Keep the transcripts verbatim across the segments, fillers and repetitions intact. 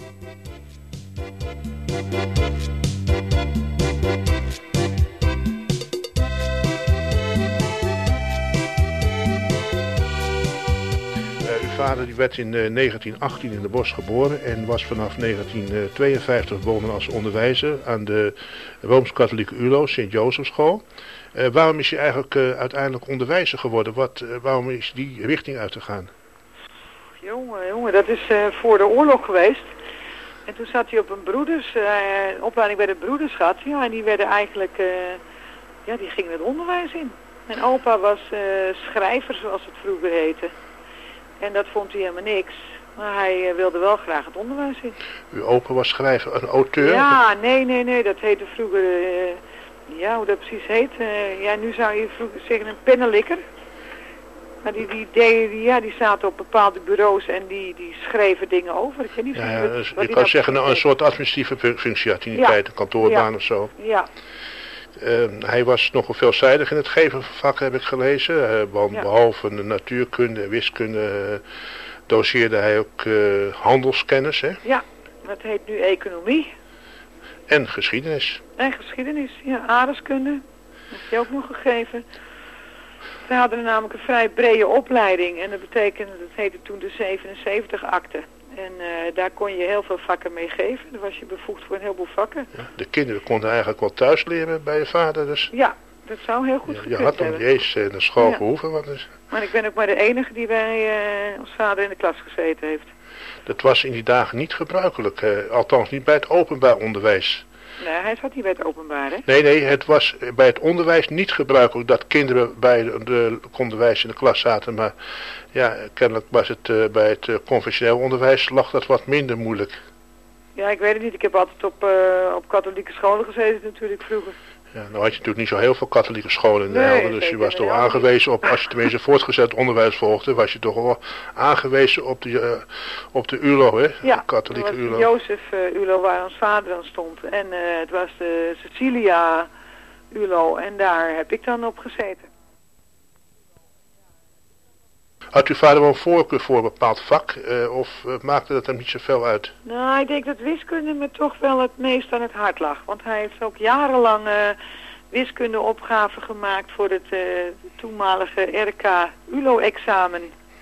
Uw vader die werd in uh, negentien achttien in de Bosch geboren en was vanaf negentien tweeënvijftig begonnen als onderwijzer aan de Rooms-Katholieke U L O, Sint-Jozefschool. Uh, waarom is hij eigenlijk uh, uiteindelijk onderwijzer geworden? Wat, uh, waarom is die richting uitgegaan? Jongen, jongen, dat is uh, voor de oorlog geweest. En toen zat hij op een broeders, uh, een opleiding bij de broeders gehad. Ja, en die werden eigenlijk, uh, ja, die gingen het onderwijs in. Mijn opa was uh, schrijver, zoals het vroeger heette. En dat vond hij helemaal niks. Maar hij uh, wilde wel graag het onderwijs in. Uw opa was schrijver, een auteur? Ja, nee, nee, nee, dat heette vroeger, uh, ja, hoe dat precies heet. Uh, ja, nu zou je vroeger zeggen een pennenlikker. Maar die, die, die, die, ja, die zaten op bepaalde bureaus en die, die schreven dingen over. Ik weet niet ja, ja, wat, dus wat je kan zeggen nou, een soort administratieve functie had hij in die tijd, een kantoorbaan ja. of zo. Ja. Uh, hij was nogal veelzijdig in het geven van vakken, heb ik gelezen. Uh, want ja. Behalve de natuurkunde en wiskunde uh, doseerde hij ook uh, handelskennis. Hè? Ja, dat heet nu economie. En geschiedenis. En geschiedenis, ja, aardrijkskunde. Dat heeft hij ook nog gegeven. We hadden namelijk een vrij brede opleiding en dat betekende, dat heette toen de zevenenzeventig akte. En uh, daar kon je heel veel vakken mee geven. Daar was je bevoegd voor een heleboel vakken. Ja, de kinderen konden eigenlijk wel thuis leren bij je vader. Dus. Ja, dat zou heel goed ja, gekund je had hem niet eens uh, naar school ja. gehoeven. Wat is... Maar ik ben ook maar de enige die bij uh, ons vader in de klas gezeten heeft. Dat was in die dagen niet gebruikelijk. Uh, althans niet bij het openbaar onderwijs. Nee, hij zat niet bij het openbaar, hè? Nee, nee, het was bij het onderwijs niet gebruikelijk dat kinderen bij de, de onderwijs in de klas zaten. Maar ja, kennelijk was het uh, bij het uh, conventioneel onderwijs lag dat wat minder moeilijk. Ja, ik weet het niet. Ik heb altijd op, uh, op katholieke scholen gezeten natuurlijk vroeger. Ja, nou had je natuurlijk niet zo heel veel katholieke scholen in de nee, Helder, dus je was toch aangewezen op, als je tenminste voortgezet onderwijs volgde, was je toch wel aangewezen op de, uh, op de U L O, hè? Ja, katholieke dat was U L O. Jozef uh, U L O waar ons vader dan stond. En uh, het was de Cecilia U L O en daar heb ik dan op gezeten. Had uw vader wel een voorkeur voor een bepaald vak, uh, of uh, maakte dat hem niet zoveel uit? Nou, ik denk dat wiskunde me toch wel het meest aan het hart lag. Want hij heeft ook jarenlang uh, wiskundeopgaven gemaakt voor het uh, toenmalige R K U L O-examen.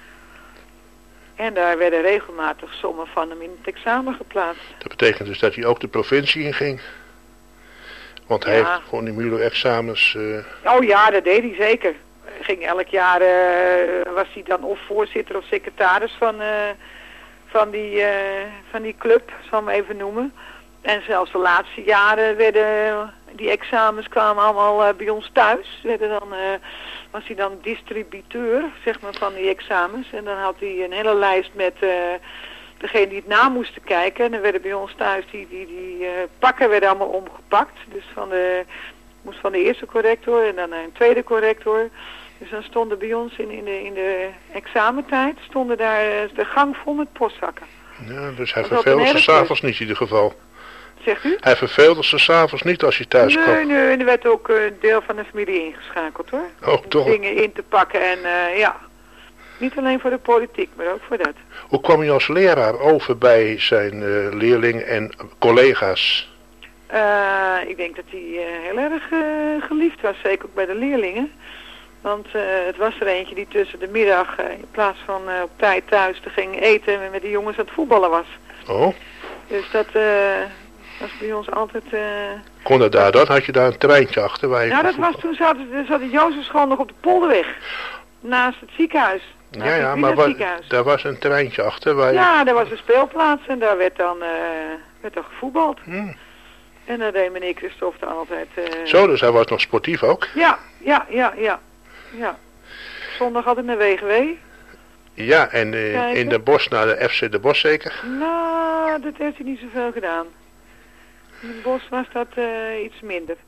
En daar werden regelmatig sommen van hem in het examen geplaatst. Dat betekent dus dat hij ook de provincie inging? Want hij ja. heeft gewoon die M U L O-examens... Uh... Oh ja, dat deed hij zeker. Ging elk jaar, uh, was hij dan of voorzitter of secretaris van, uh, van, die, uh, van die club, zal ik hem even noemen. En zelfs de laatste jaren werden die examens kwamen allemaal uh, bij ons thuis. Werden dan, uh, was hij dan distributeur, zeg maar, van die examens. En dan had hij een hele lijst met uh, degene die het na moesten kijken. En dan werden bij ons thuis die, die, die uh, pakken werden allemaal omgepakt. Dus van de, moest van de eerste corrector en dan een tweede corrector. Dus dan stonden bij ons in, in, de, in de examentijd, stonden daar de gang vol met postzakken. Ja, dus hij verveelde ze s'avonds niet in ieder geval. Zegt u? Hij verveelde ze s'avonds niet als hij thuis nee, kwam. Nee, nee, en er werd ook een deel van de familie ingeschakeld hoor. Oh, om toch? dingen in te pakken en uh, ja, niet alleen voor de politiek, maar ook voor dat. Hoe kwam hij als leraar over bij zijn uh, leerlingen en collega's? Uh, ik denk dat hij uh, heel erg uh, geliefd was, zeker ook bij de leerlingen. Want uh, het was er eentje die tussen de middag, uh, in plaats van uh, op tijd thuis te ging eten en met de jongens aan het voetballen was. Oh. Dus dat uh, was bij ons altijd... Uh, Kon dat daar dan? Had je daar een treintje achter waar je Ja, dat was toen zat, zat de Jozefschool nog op de Polderweg. Naast het ziekenhuis. Ja, ja, maar wa daar was een treintje achter waar je... Ja, daar was een speelplaats en daar werd dan, uh, werd dan gevoetbald. Hmm. En daar deed meneer Christophe dan altijd... Uh... Zo, dus hij was nog sportief ook? Ja, ja, ja, ja. ja. Zondag hadden we een W G W. Ja, en uh, in de Bosch naar de F C de Bosch zeker? Nou, dat heeft hij niet zoveel gedaan. In de Bosch was dat uh, iets minder.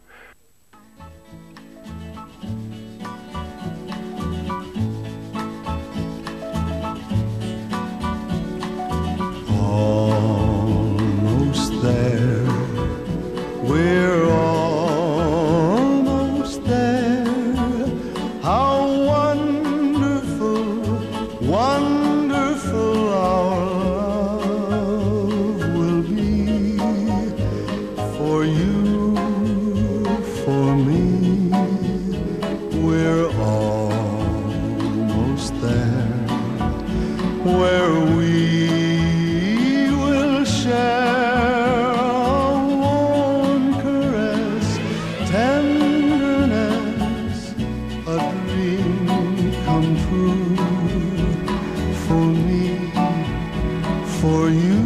Almost there, we're almost there. How wonderful, wonderful our love will for you.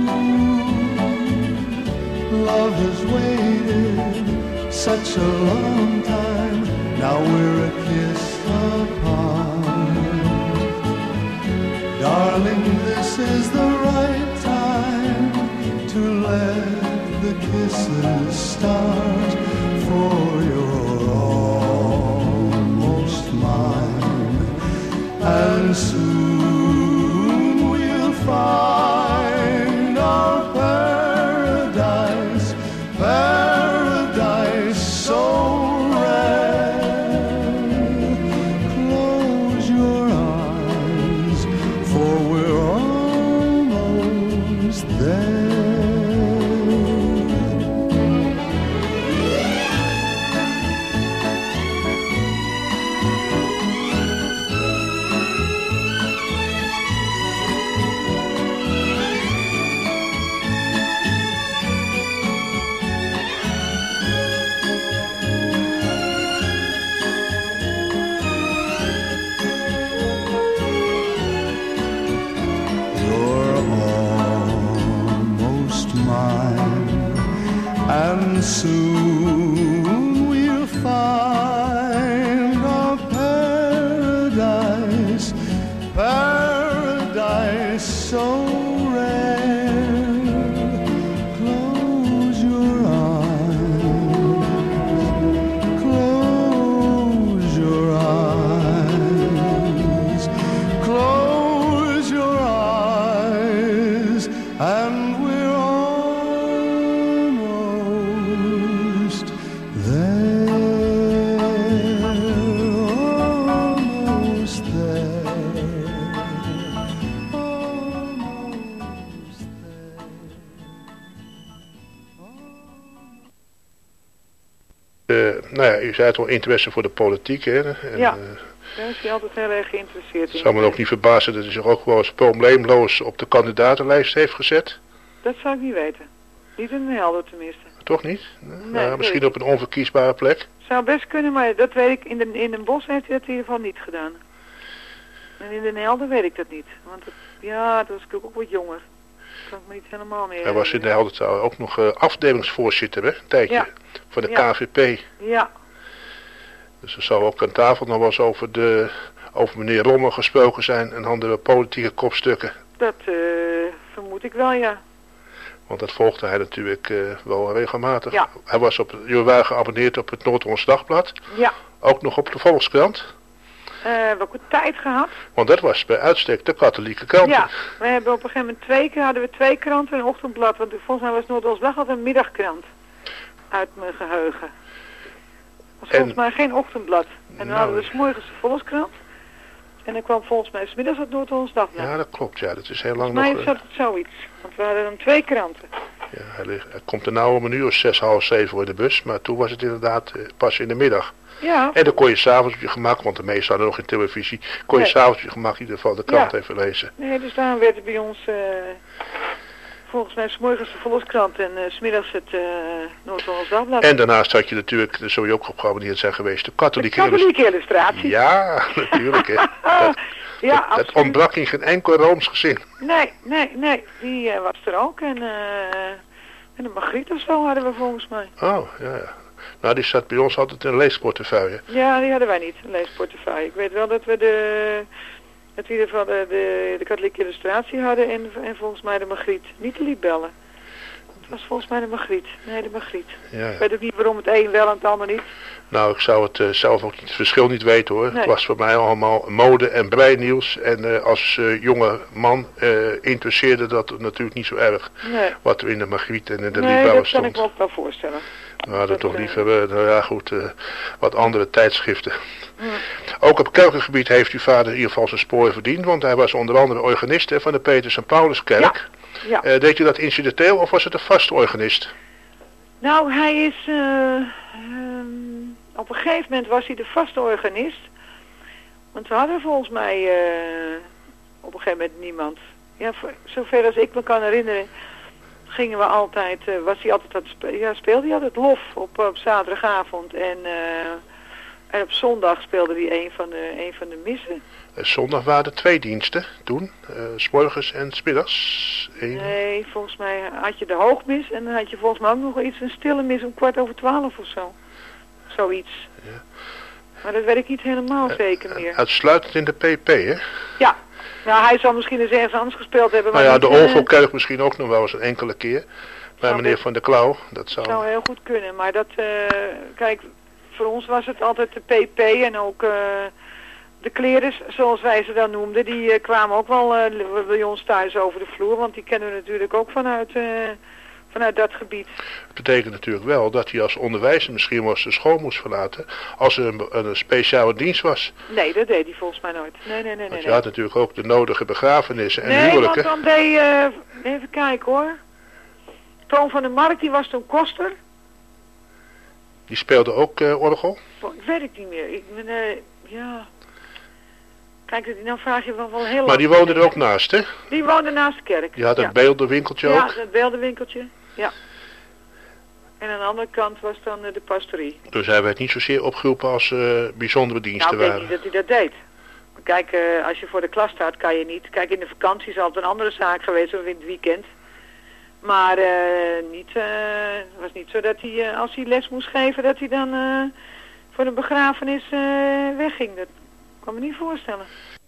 Love has waited such a long time. Now we're a kiss apart. Darling, this is the right time to let the kisses start. For you're almost mine, and soon we'll find our paradise, paradise so rare. Close your eyes, for we're almost there. And soon we'll find our paradise, paradise so rare. Close your eyes, close your eyes, close your eyes, and we're almost there, almost there, almost there. Uh, nou ja, u zei het al, interesse voor de politiek, hè? En, Ja. uh, Daar is hij altijd heel erg geïnteresseerd in. het zou me ook niet verbazen dat hij zich ook wel eens probleemloos op de kandidatenlijst heeft gezet. Dat zou ik niet weten. Niet in de helder tenminste. Toch niet? Nee, Nee, nou, dat misschien weet op een onverkiesbare plek. Zou best kunnen, maar dat weet ik. In, de, in Den Bosch heeft hij dat in ieder geval niet gedaan. En in Den Helder weet ik dat niet. Want het, ja, toen was ik ook wat jonger. Kan ik me niet helemaal meer Hij was in de Heldertaal ook nog uh, afdelingsvoorzitter, hè? Een tijdje. Ja. Van de Ja. K V P. Ja, Dus er zou ook aan tafel nog wel eens over, de, over meneer Rommel gesproken zijn en andere politieke kopstukken. dat uh, vermoed ik wel, ja. Want dat volgde hij natuurlijk uh, wel regelmatig. Ja. Hij was op, jullie waren geabonneerd op het Noord-Hollands Dagblad. Ja. Ook nog op de Volkskrant. Uh, welke tijd gehad? Want dat was bij uitstek de katholieke krant. Ja, we hebben op een gegeven moment twee keer hadden we twee kranten en een ochtendblad. Want volgens mij was Noord-Hollands Dagblad een middagkrant. Uit mijn geheugen. Was En- volgens mij geen ochtendblad. En dan Nou, hadden we 's morgens de Volkskrant. En dan kwam volgens mij 's middags het Noord-Hollands Dagblad. Ja, dat klopt. Ja, dat is heel lang Volgens mij nog... is uh, dat het zoiets. Want we hadden dan twee kranten. ja, hij, ligt, hij komt er nou om een uur of zes, half zeven voor de bus. Maar toen was het inderdaad uh, pas in de middag. Ja, En dan kon je s'avonds op je gemak, want de meesten hadden nog geen televisie, kon je Nee. s'avonds op je gemak in ieder geval de krant Ja. even lezen. nee, dus daarom werd het bij ons uh, volgens mij 's morgens de Volkskrant en uh, 's middags het uh, Noord-Hollands Dagblad. En daarnaast had je natuurlijk, daar zul je ook op geabonneerd zijn geweest, de de katholieke katholieke illustratie. Ja, natuurlijk. Hè. Dat, ja, dat, dat absoluut. ontbrak in geen enkel Rooms gezin. Nee, nee, nee. Die uh, was er ook. En, uh, en een Margriet of zo hadden we volgens mij. Oh, ja, ja. Nou, die zat bij ons altijd in een leesportefeuille. Ja, die hadden wij niet, een leesportefeuille. Ik weet wel dat we de, dat we in ieder geval de, de, de katholieke illustratie hadden en, en volgens mij de Margriet. Niet de libellen. Het was volgens mij de Margriet. Nee, de Margriet. Ja, Ik ja. weet ook niet waarom het een wel en het ander niet. Nou, ik zou het uh, zelf ook niet, het verschil niet weten hoor. Nee. Het was voor mij allemaal mode en breinieuws. En uh, als uh, jonge man uh, interesseerde dat natuurlijk niet zo erg. Nee, Wat er in de Margriet en in de nee libellen dat kan ik stond. me ook wel voorstellen. We hadden dat, toch uh, liever, uh, nou ja goed, uh, wat andere tijdschriften. Ja. Ook op kerkengebied heeft uw vader in ieder geval zijn spoor verdiend. Want hij was onder andere organist hè, van de Petrus en Pauluskerk. Ja. Uh, deed u dat incidenteel of was het een vaste organist? Nou, hij is... Uh, um, op een gegeven moment was hij de vaste organist. Want we hadden volgens mij uh, op een gegeven moment niemand. Ja, voor, zover als ik me kan herinneren, gingen we altijd... Uh, was hij altijd aan het spe- ja, speelde hij altijd lof op, op zaterdagavond. En, uh, en op zondag speelde hij een van de, een van de missen. Uh, zondag waren er twee diensten toen. Uh, 's morgens en 's middags. één? Nee, volgens mij had je de hoogmis en dan had je volgens mij ook nog iets, een stille mis om kwart over twaalf of zo. Zoiets. Ja. Maar dat weet ik niet helemaal zeker meer. Uitsluitend in de P P, hè? Ja. Nou, hij zal misschien eens ergens anders gespeeld hebben. Maar Nou ja, de niet, uh, Onvolkerk misschien ook nog wel eens een enkele keer. Bij Nou, meneer dat- Van der Klauw. Dat zou... zou heel goed kunnen. Maar dat, uh, kijk, voor ons was het altijd de P P en ook uh, de klerens, zoals wij ze dan noemden. Die uh, kwamen ook wel uh, bij ons thuis over de vloer. Want die kennen we natuurlijk ook vanuit, uh, vanuit dat gebied. Dat betekent natuurlijk wel dat hij als onderwijzer misschien wel eens de school moest verlaten. Als er een, een speciale dienst was. Nee, dat deed hij volgens mij nooit. Nee, nee, nee. Want nee, je nee. had natuurlijk ook de nodige begrafenissen en nee, huwelijken. want dan deed, uh, even kijken hoor. Toon van der Markt, die was toen koster. Die speelde ook uh, orgel. Ik weet het niet meer. Ik ben, uh, ja... Kijk, nou vraag je wel, wel heel Maar lang. die woonde er ook naast, hè? Die woonde naast de kerk. Die had een ja. beeldenwinkeltje Ja, ook. het beeldenwinkeltje. Ja. En aan de andere kant was dan uh, de pastorie. Dus hij werd niet zozeer opgeroepen als uh, bijzondere diensten Nou, ik denk waren. niet dat hij dat deed. Maar kijk, uh, als je voor de klas staat, kan je niet. Kijk, in de vakantie is altijd een andere zaak geweest, of in het weekend. Maar uh, niet, uh, het was niet zo dat hij, uh, als hij les moest geven, dat hij dan uh, voor de begrafenis uh, wegging. Dat kan me niet voorstellen.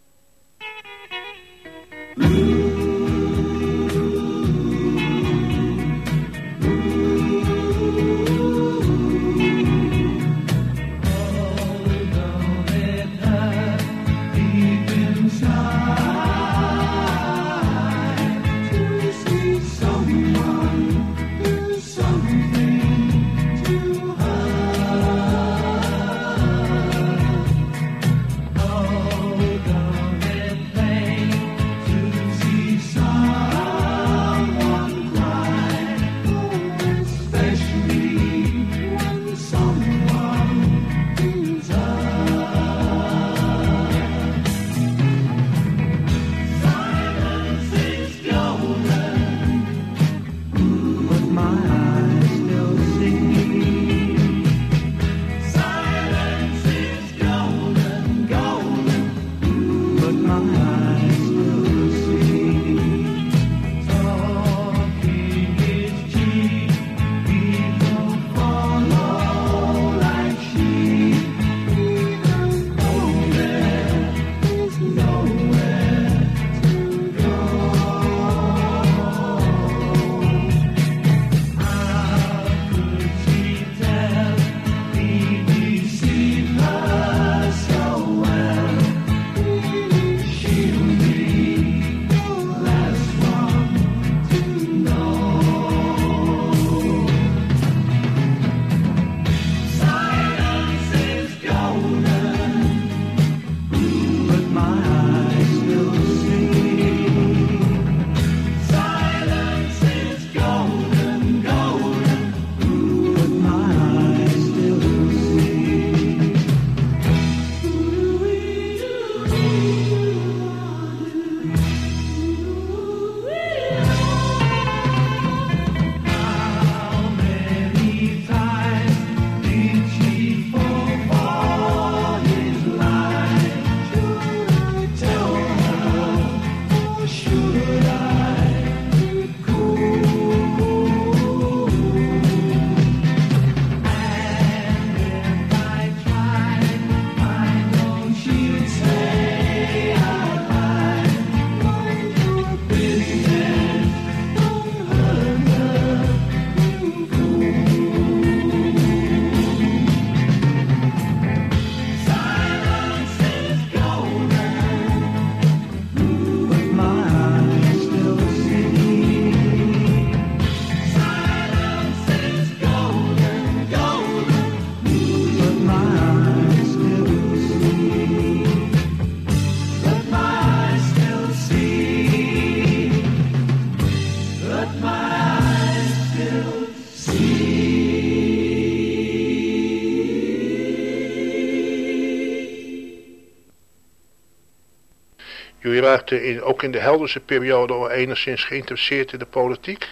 Jullie raakten in, ook in de Helderse periode al enigszins geïnteresseerd in de politiek.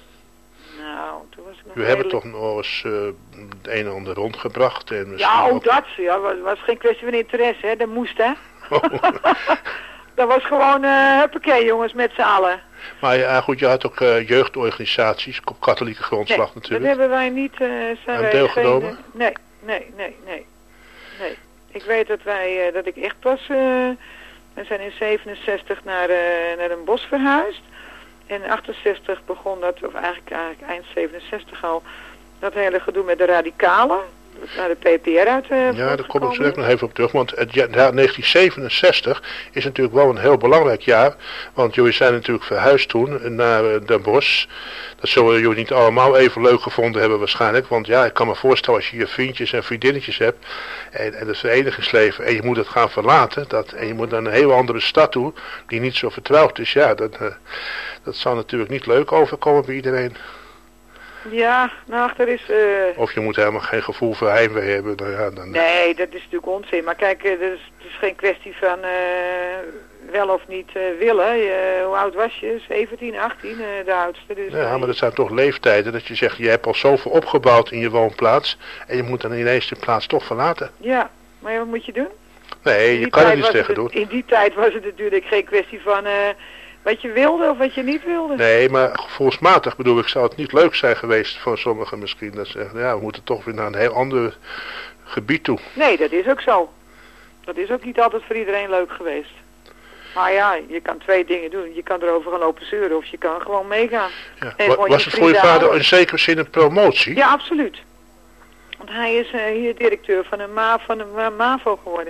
Nou, toen was ik nog Jullie hebben redelijk- toch nog eens uh, het een en ander rondgebracht. En misschien Ja, ook... ook dat. Ja, was, was geen kwestie van interesse, hè. Dat moest, hè. Dat was gewoon, uh, huppakee jongens, met z'n allen. Maar ja, goed, je had ook uh, jeugdorganisaties op katholieke grondslag nee, natuurlijk. dat hebben wij niet. Uh, zijn Aan wij deelgenomen? geen, uh, nee, nee, nee, nee, nee. Ik weet dat wij, uh, dat ik echt pas, uh, we zijn in zevenenzestig naar, uh, naar een bos verhuisd. En in achtenzestig begon dat, of eigenlijk, eigenlijk eind zevenenzestig al, dat hele gedoe met de radicalen. Naar de P P R uit. Uh, ja, daar kom ik zo direct nog even op terug. Want het jaar negentien zevenenzestig is natuurlijk wel een heel belangrijk jaar. Want jullie zijn natuurlijk verhuisd toen naar uh, Den Bosch. Dat zullen jullie niet allemaal even leuk gevonden hebben waarschijnlijk. Want ja, ik kan me voorstellen als je je vriendjes en vriendinnetjes hebt. En, en het verenigingsleven. En je moet het gaan verlaten. Dat, en je moet naar een heel andere stad toe. Die niet zo vertrouwd is. Ja, dat, uh, dat zou natuurlijk niet leuk overkomen bij iedereen. Ja, nou, er is... Uh... Of je moet helemaal geen gevoel voor heimwee hebben. Nou ja, dan... Nee, dat is natuurlijk onzin. Maar kijk, het is, het is geen kwestie van uh, wel of niet uh, willen. Uh, hoe oud was je? zeventien, achttien, uh, de oudste. Dus ja, maar dat zijn toch leeftijden dat je zegt, je hebt al zoveel opgebouwd in je woonplaats. En je moet dan ineens de plaats toch verlaten. Ja, maar ja, wat moet je doen? Nee, je kan er niets tegen doen. In die tijd was het natuurlijk geen kwestie van... Uh, wat je wilde of wat je niet wilde. Nee, maar gevoelsmatig bedoel ik, zou het niet leuk zijn geweest voor sommigen misschien. Dat ze zeggen, ja, we moeten toch weer naar een heel ander gebied toe. Nee, dat is ook zo. Dat is ook niet altijd voor iedereen leuk geweest. Maar ja, je kan twee dingen doen. Je kan erover gaan lopen zeuren of je kan gewoon meegaan. Ja. Was je het voor je vader houden. In zekere zin een promotie? Ja, absoluut. Want hij is uh, hier directeur van een, Ma van een MAVO geworden.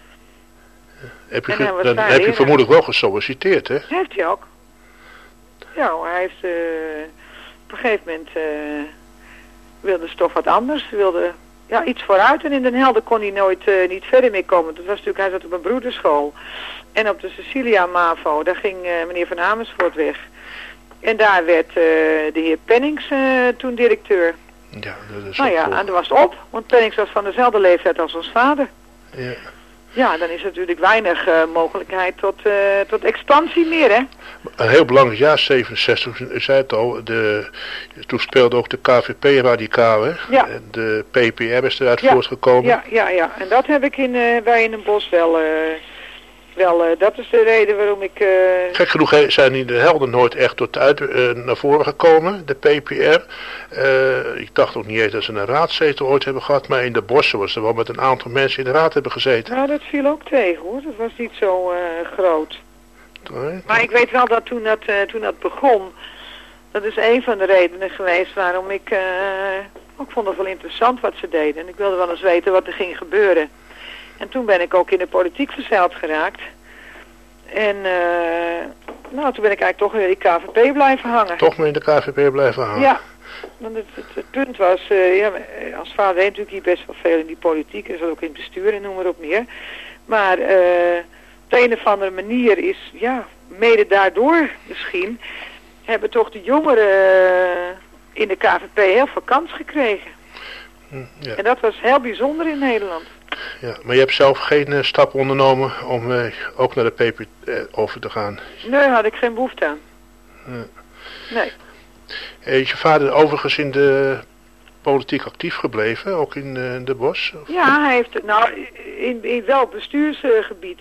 Heb je, ge dan heb je vermoedelijk wel gesolliciteerd, hè? Heeft hij ook. Ja, hij heeft uh, op een gegeven moment uh, wilde ze toch wat anders. Wilde ja, iets vooruit. En in Den Helder kon hij nooit uh, niet verder mee komen. Dat was natuurlijk, hij zat op een broederschool. En op de Cecilia MAVO, daar ging uh, meneer Van Amersfoort weg. En daar werd uh, de heer Pennings uh, toen directeur. Ja, dat is nou ja, cool. En dat was het op. Want Pennings was van dezelfde leeftijd als ons vader. Ja. Ja, dan is er natuurlijk weinig uh, mogelijkheid tot, uh, tot expansie meer, hè? Een heel belangrijk jaar, zevenenzestig, u zei het al, de, toen speelde ook de K V P-radicalen. Ja. De P P R is eruit ja. voortgekomen. Ja, ja, ja. En dat heb ik in, uh, bij in een bos wel... Uh, wel uh, dat is de reden waarom ik... Uh... Gek genoeg zijn die de helden nooit echt tot uit, uh, naar voren gekomen, de P P R. Uh, ik dacht ook niet eens dat ze een raadzetel ooit hebben gehad, maar in de bossen was er wel met een aantal mensen in de raad hebben gezeten. Nou, dat viel ook tegen, hoor. Dat was niet zo uh, groot. Nee, maar ik weet wel dat toen dat, uh, toen dat begon, dat is een van de redenen geweest waarom ik... Uh, ik vond het wel interessant wat ze deden. En ik wilde wel eens weten wat er ging gebeuren. En toen ben ik ook in de politiek verzeild geraakt. En uh, nou, toen ben ik eigenlijk toch weer in de K V P blijven hangen. Toch maar in de K V P blijven hangen? Ja, want het, het, het punt was, uh, ja, als vader deed natuurlijk hier best wel veel in die politiek. En zat ook in het bestuur en noem maar op meer. Maar uh, op de een of andere manier is, ja, mede daardoor misschien, hebben toch de jongeren in de K V P heel veel kans gekregen. Hm, ja. En dat was heel bijzonder in Nederland. Ja, maar je hebt zelf geen uh, stap ondernomen om uh, ook naar de P P R over te gaan? Nee, had ik geen behoefte aan. Ja. Nee. Is je vader overigens in de politiek actief gebleven, ook in uh, de bos? Of? Ja, hij heeft, nou, in, in welk bestuursgebied.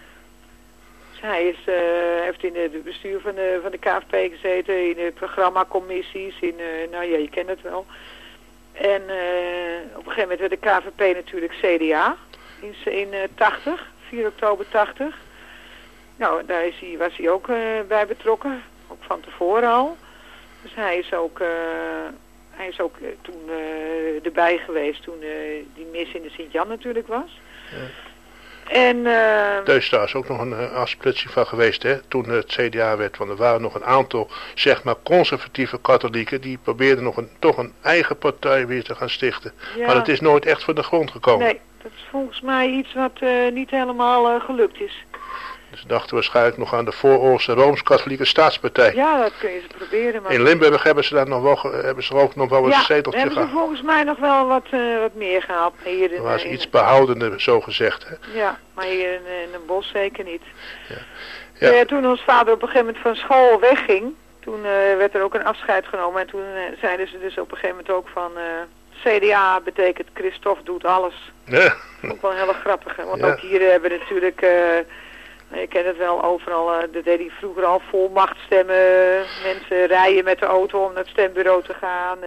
Dus hij is, uh, heeft in het bestuur van de, van de K V P gezeten, in de programmacommissies, in, uh, nou ja, je kent het wel. En uh, op een gegeven moment werd de K V P natuurlijk C D A in, in uh, tachtig, vier oktober tachtig. Nou, daar is hij, was hij ook uh, bij betrokken, ook van tevoren al. Dus hij is ook, uh, hij is ook uh, toen uh, erbij geweest toen uh, die mis in de Sint-Jan natuurlijk was. Ja. En, uh, dus daar is ook nog een uh, afsplitsing van geweest, hè? Toen het C D A werd, want er waren nog een aantal, zeg maar, conservatieve katholieken, die probeerden nog een, toch een eigen partij weer te gaan stichten. Ja. Maar dat is nooit echt voor de grond gekomen. Nee, dat is volgens mij iets wat uh, niet helemaal uh, gelukt is. Ze dachten waarschijnlijk nog aan de vooroorlogse Rooms-Katholieke Staatspartij. Ja, dat kun je ze proberen. Maar... In Limburg hebben ze daar nog wel, hebben ze ook nog wel een ja, zeteltje gehad. Ja, hebben ze volgens mij nog wel wat, uh, wat meer gehaald. Hier in, er was in, iets behoudender, zo gezegd. Hè? Ja, maar hier in, in een bos zeker niet. Ja. Ja. Uh, toen ons vader op een gegeven moment van school wegging, toen uh, werd er ook een afscheid genomen. En toen uh, zeiden ze dus op een gegeven moment ook van... Uh, C D A betekent Christophe doet alles. Ja. Ook wel een hele grappige. Want ja. ook hier hebben we natuurlijk... Uh, Je kent het wel, overal, uh, dat deed hij vroeger al, volmacht stemmen. Mensen rijden met de auto om naar het stembureau te gaan.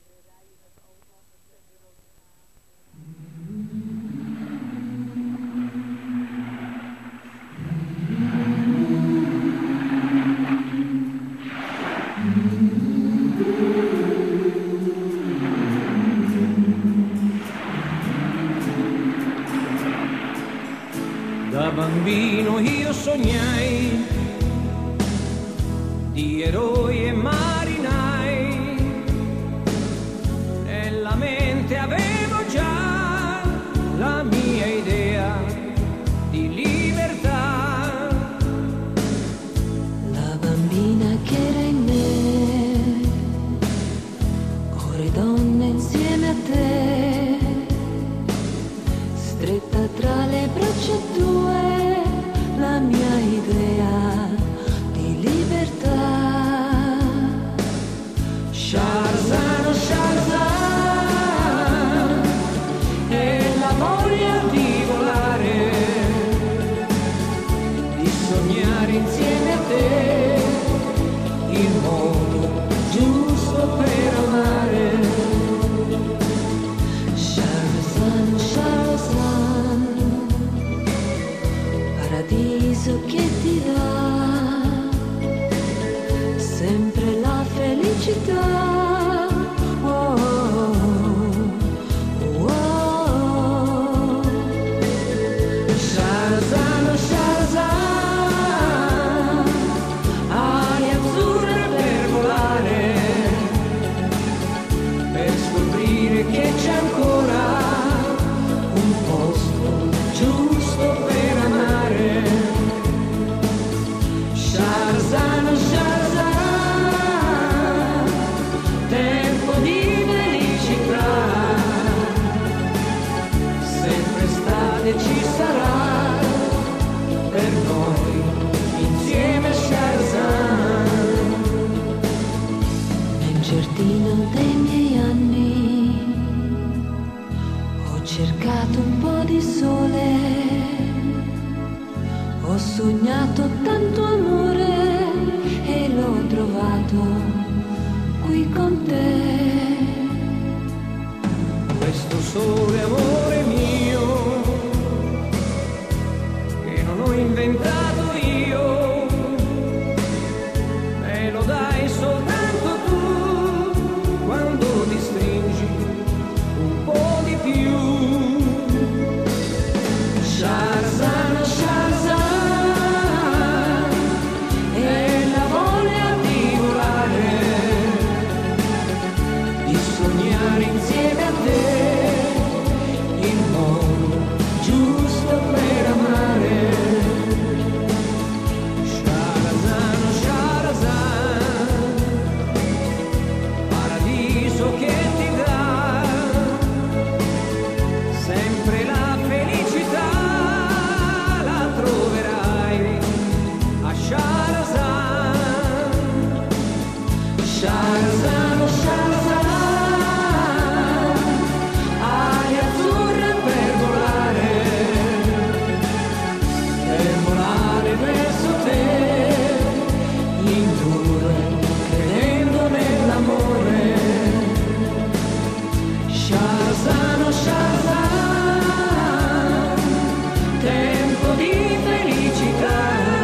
Da bambino io sognai di eroi e marinai, nella mente avevo già la mia idea di libertà. La bambina che era in me, ora donna insieme a te, stretta tra le braccia tue, la mia idea di libertà. Sharzan, oh Sharzan, e la voglia di volare, di sognare insieme a te il modo giusto per amare. Sharzan, Sharzan, paradiso che ti dà sempre la felicità. Oh, oh, oh. Sharzan, Sharzan, ali azzurre per volare, per scoprire che c'è ancora un posto giusto per amare. Sharzan, Sharzan, tempo di felicità, sempre estate ci sarà per noi insieme. Sharzan, nel giardino dei miei anni ho cercato un po' di sole, ho sognato tanto amore e l'ho trovato qui con te. Questo sole amore mio che non ho inventato io, me lo dai soltanto tu quando ti stringi un po' di più. Sharzan, Sharzan, e la voglia di volare, di sognare insieme a te il modo giusto per amare. Sharazan, Sharazan, paradiso che ti dà sempre la felicità, la troverai a Sharazan. Sharazan, Sharazan, ali azzurre per volare, per volare verso te, indurre, credendo nell'amore. Sharazan, Sharazan, tempo di felicità,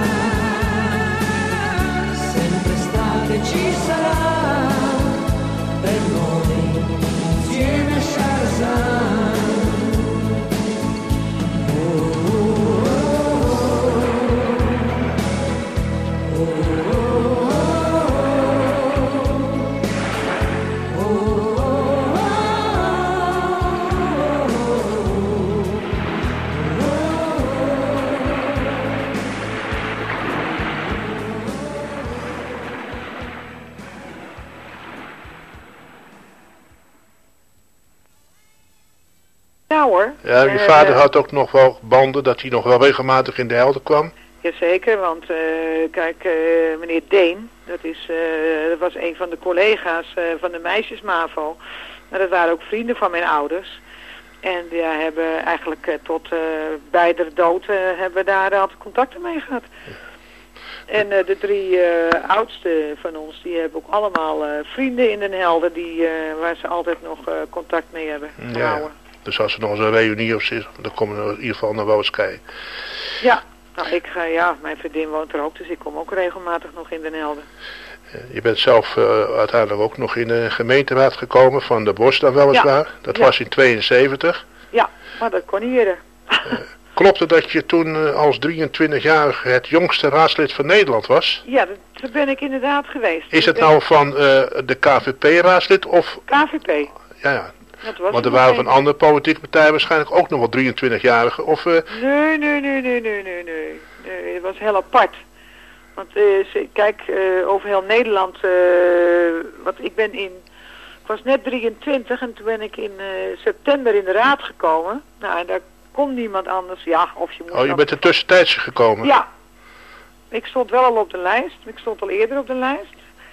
sempre estate ci sarà per noi insieme a Sharazan. Oh, oh, oh, oh, oh, oh, Ja hoor. Ja, je Eh, vader had ook nog wel banden dat hij nog wel regelmatig in de Helder kwam. Jazeker, want uh, kijk, uh, meneer Deen, dat, is, uh, dat was een van de collega's uh, van de meisjes MAVO. Maar dat waren ook vrienden van mijn ouders. En we hebben eigenlijk uh, tot uh, bij de dood uh, hebben we daar altijd contacten mee gehad. En uh, de drie uh, oudste van ons, die hebben ook allemaal uh, vrienden in Den Helder die, uh, waar ze altijd nog uh, contact mee hebben gehouden. Ja, ja. Dus als er nog eens een reunie op zit, dan komen we in ieder geval naar Woudsky. Ja, nou, ik ga, ja, mijn vriendin woont er ook, dus ik kom ook regelmatig nog in Den Helder. Je bent zelf uh, uiteindelijk ook nog in de gemeenteraad gekomen van de Bosch dan weliswaar. Ja. Dat ja. was in tweeënzeventig. Ja, maar dat kon niet eerder. uh, klopt het dat je toen uh, als drieëntwintigjarige het jongste raadslid van Nederland was? Ja, dat, dat ben ik inderdaad geweest. Is het nou van uh, de K V P-raadslid of... K V P. Ja, ja. Want er waren van andere politieke partijen waarschijnlijk ook nog wel drieëntwintigjarigen of... Uh... Nee, nee, nee, nee, nee, nee, nee. Nee, het was heel apart. Want uh, kijk, uh, over heel Nederland, uh, wat ik ben in, ik was net drieëntwintig en toen ben ik in uh, september in de raad gekomen. Nou, en daar kon niemand anders, ja, of je moet... Oh, je bent er tussentijds gekomen? Ja. Ik stond wel al op de lijst, ik stond al eerder op de lijst.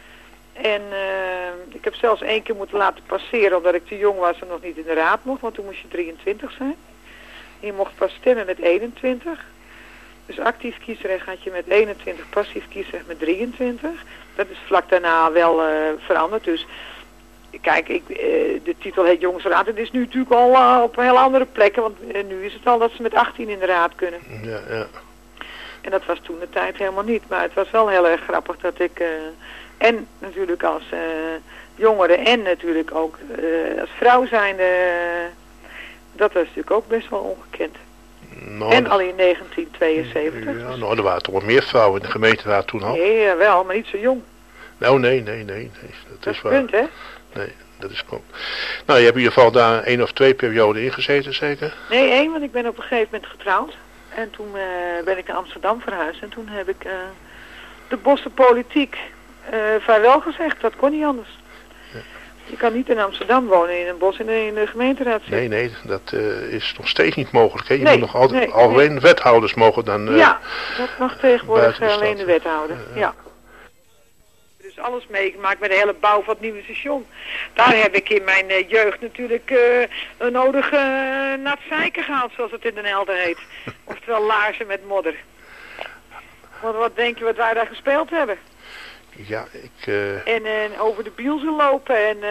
En uh, ik heb zelfs één keer moeten laten passeren omdat ik te jong was en nog niet in de raad mocht, want toen moest je drieëntwintig zijn. En je mocht pas stemmen met eenentwintig. Dus actief kiesrecht had je met eenentwintig, passief kiesrecht met drieëntwintig. Dat is vlak daarna wel uh, veranderd. Dus kijk, ik, uh, de titel heet Jongensraad. Het is nu natuurlijk al uh, op heel andere plekken. Want uh, nu is het al dat ze met achttien in de raad kunnen. Ja, ja. En dat was toen de tijd helemaal niet. Maar het was wel heel erg grappig dat ik... Uh, en natuurlijk als uh, jongere en natuurlijk ook uh, als vrouw zijnde... Uh, dat was natuurlijk ook best wel ongekend. Nou, en al in negentien tweeënzeventig. Ja, nou, er waren toch wel meer vrouwen in de gemeenteraad toen al? Nee, ja, wel, maar niet zo jong. Nou, nee, nee, nee. nee. Dat, dat is waar. Punt, hè? Nee, dat is klopt. Nou, je hebt in ieder geval daar één of twee perioden ingezeten, zeker? Nee, één, want ik ben op een gegeven moment getrouwd. En toen uh, ben ik naar Amsterdam verhuisd. En toen heb ik uh, de Bosse politiek uh, vaarwel gezegd. Dat kon niet anders. Ja. Je kan niet in Amsterdam wonen, in een bos en in de gemeenteraad zitten. Nee, nee, dat uh, is nog steeds niet mogelijk. Hè? Je nee, moet nog altijd, nee, alleen nee. wethouders mogen dan... Uh, ja, dat mag tegenwoordig de alleen de wethouder. Uh, ja. Dus alles meegemaakt met de hele bouw van het nieuwe station. Daar heb ik in mijn uh, jeugd natuurlijk uh, een nodige uh, nat zeiken gehaald, zoals het in Den Helder heet. Oftewel laarzen met modder. Want wat denk je wat wij daar gespeeld hebben? Ja, ik... Uh... En, en over de bielsen lopen en... Uh,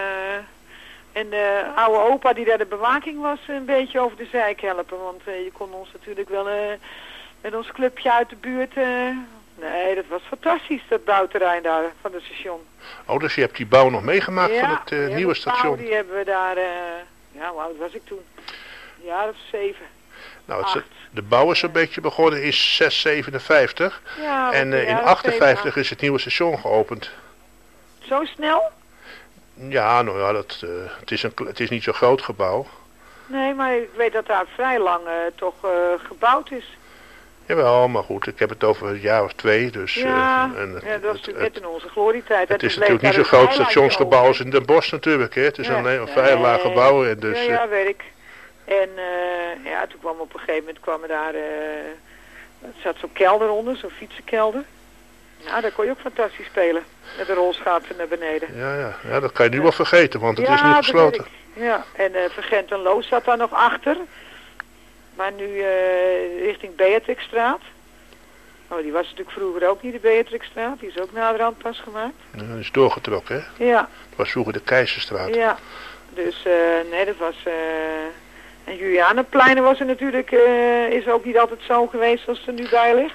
en de oude opa die daar de bewaking was een beetje over de zeik helpen. Want uh, je kon ons natuurlijk wel uh, met ons clubje uit de buurt... Uh, nee, dat was fantastisch, dat bouwterrein daar van het station. Oh, dus je hebt die bouw nog meegemaakt ja, van het uh, nieuwe station? Ja, die hebben we daar... Uh, ja, hoe oud was ik toen? Een jaar of zeven. Nou, het, de bouw is een beetje begonnen in zes zevenenvijftig. Ja, en uh, in achtenvijftig is het nieuwe station geopend. Zo snel? Ja, nou ja, dat, uh, het, is een, het is niet zo'n groot gebouw. Nee, maar ik weet dat daar vrij lang uh, toch uh, gebouwd is. Jawel, maar goed, ik heb het over een jaar of twee. Dus, ja, uh, en, ja, dat was natuurlijk net in onze glorietijd. Het is natuurlijk niet zo'n groot stationsgebouw als in Den Bosch natuurlijk. Hè. Het is ja, een, een vrij nee, laag gebouw. En dus, ja, ja, weet ik. En uh, ja, toen kwam op een gegeven moment kwam er daar, uh, er zat zo'n kelder onder, zo'n fietsenkelder. Nou, daar kon je ook fantastisch spelen. Met de rolschaatsen naar beneden. Ja, ja, ja, dat kan je nu ja. wel vergeten, want het ja, is nu gesloten. Ja, en uh, Vergent en Loos zat daar nog achter. Maar nu uh, richting Beatrixstraat. Oh, die was natuurlijk vroeger ook niet de Beatrixstraat. Die is ook naderhand pas gemaakt. Ja, die is doorgetrokken, hè? Ja. Het was vroeger de Keizerstraat. Ja, dus uh, nee, dat was... Uh, en Julianenpleinen was er natuurlijk, uh, is ook niet altijd zo geweest als er nu bij ligt.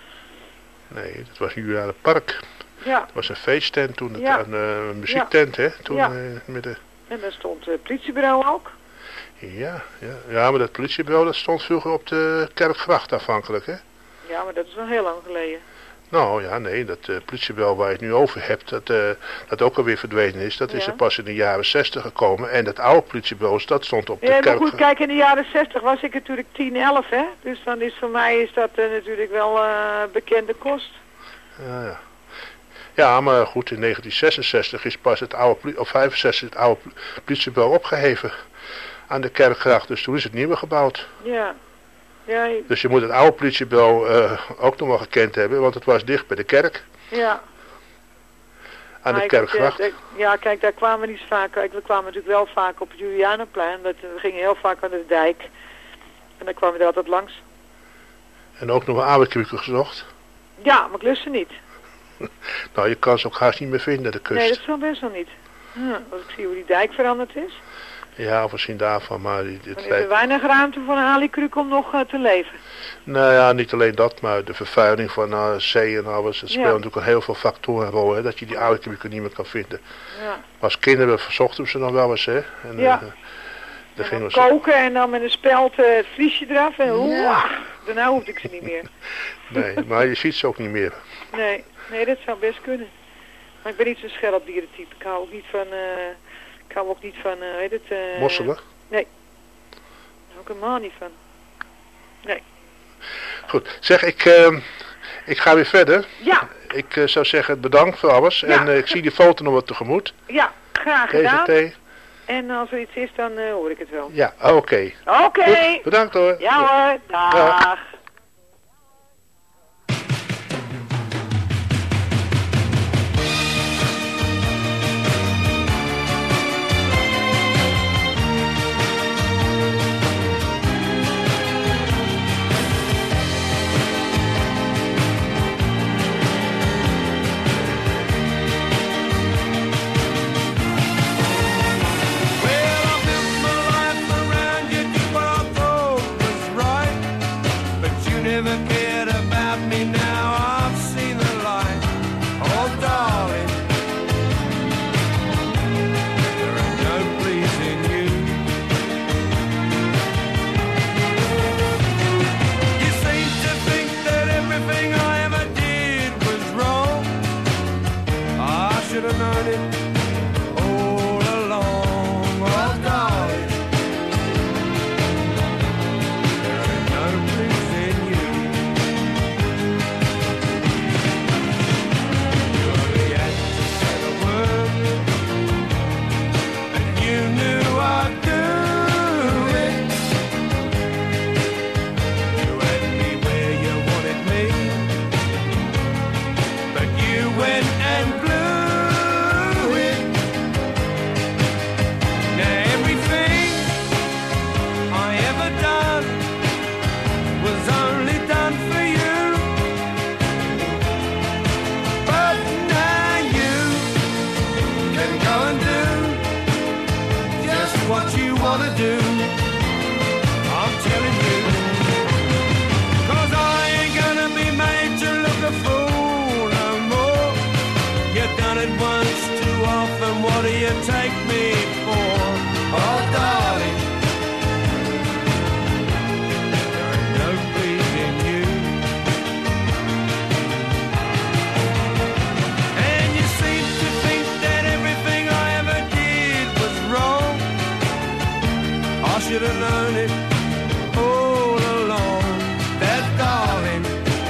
Nee, dat was Julianenpark. Ja. Het was een feesttent toen, het, ja. een uh, muziektent, ja. hè? Toen, ja. uh, met de... En daar stond het uh, politiebureau ook. Ja, ja, ja, maar dat politiebureau dat stond vroeger op de Kerkgracht afhankelijk, hè? Ja, maar dat is wel heel lang geleden. Nou ja, nee, dat uh, politiebureau waar je het nu over hebt, dat, uh, dat ook alweer verdwenen is, dat ja. is er pas in de jaren zestig gekomen. En dat oude politiebureau, dat stond op de ja, maar Kerkgracht. goed, kijk, in de jaren zestig was ik natuurlijk tien, elf, hè? Dus dan is voor mij is dat uh, natuurlijk wel uh, bekende kost. Ja, ja. Ja, maar goed, in negentien zesenzestig is pas het oude, of vijfenzestig, het oude politiebureau opgeheven aan de Kerkgracht. Dus toen is het nieuwe gebouwd. Ja. ja je... Dus je moet het oude politiebureau uh, ook nog wel gekend hebben, want het was dicht bij de kerk. Ja. aan de Maar ik- Kerkgracht. eh, eh, Ja, kijk, daar kwamen we niet zo vaak. Kijk, we kwamen natuurlijk wel vaak op het Julianaplein. Dat, we gingen heel vaak aan de dijk. En dan kwamen we er altijd langs. En ook nog een aardbekkrukken gezocht. Ja, maar ik lust ze niet. Nou, je kan ze ook haast niet meer vinden, de kust. Nee, dat zal best wel niet. Ja, als ik zie hoe die dijk veranderd is. Ja, of misschien daarvan, maar die- Dan het is er lijkt... weinig ruimte voor een alikruuk om nog eh, te leven. Nou ja, niet alleen dat, maar de vervuiling van uh, zee en alles. Het speelt Ja. natuurlijk al heel veel factoren een rol, hè, dat je die aardbekkrukken niet meer kan vinden. Ja. Als kinderen verzochten we ze dan wel eens, hè. En, Ja. eh, dan En gingen dan we ze... koken en dan met een speld eh, het vliesje eraf. En oeh, daarna hoefde ik ze niet meer. Nee, maar je ziet ze ook niet meer. Nee, nee, dat zou best kunnen. Maar ik ben niet zo'n schelpdierentype. Ik hou ook niet van, eh, ik hou ook niet van, eh weet het... eh, Mosselen? Nee. Ook helemaal niet van. Nee. Goed, zeg, ik, eh, ik ga weer verder. Ja, Ik eh, zou zeggen bedankt voor alles. Ja. En eh, ik zie die foto nog wat tegemoet. ja, graag gedaan. T V T. En als er iets is, dan eh, hoor ik het wel. Ja, oké. Oké. Goed, bedankt hoor. Ja hoor, dag. Ja. Well, I built my life around you, did what I thought was right. But you never cared about me, now I've seen the light. Oh, darling, there ain't no pleasing you. You seem to think that everything I ever did was wrong. I should have known it all along. Oh, darling, there ain't no pleasing you. You only had to say the word, and you knew I'd do it. You had me where you wanted me, but you went and blew it. Now everything I ever done was only done for you, but now you can go and do just what you wanna do. I'm telling you, 'cause I ain't gonna be made to look a fool no more. You've done it once too often, what do you take me for? Oh, darling, there ain't no pleasing you. And you seem to think that everything I ever did was wrong. I should have known it all along. That, darling,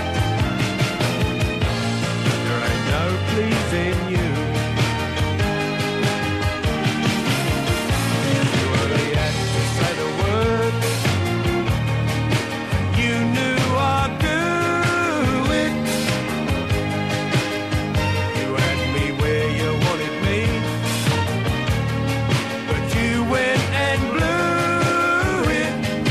there ain't no pleasing you. You only had to say the word, and you knew I'd do it. You had me where you wanted me, but you went and blew it.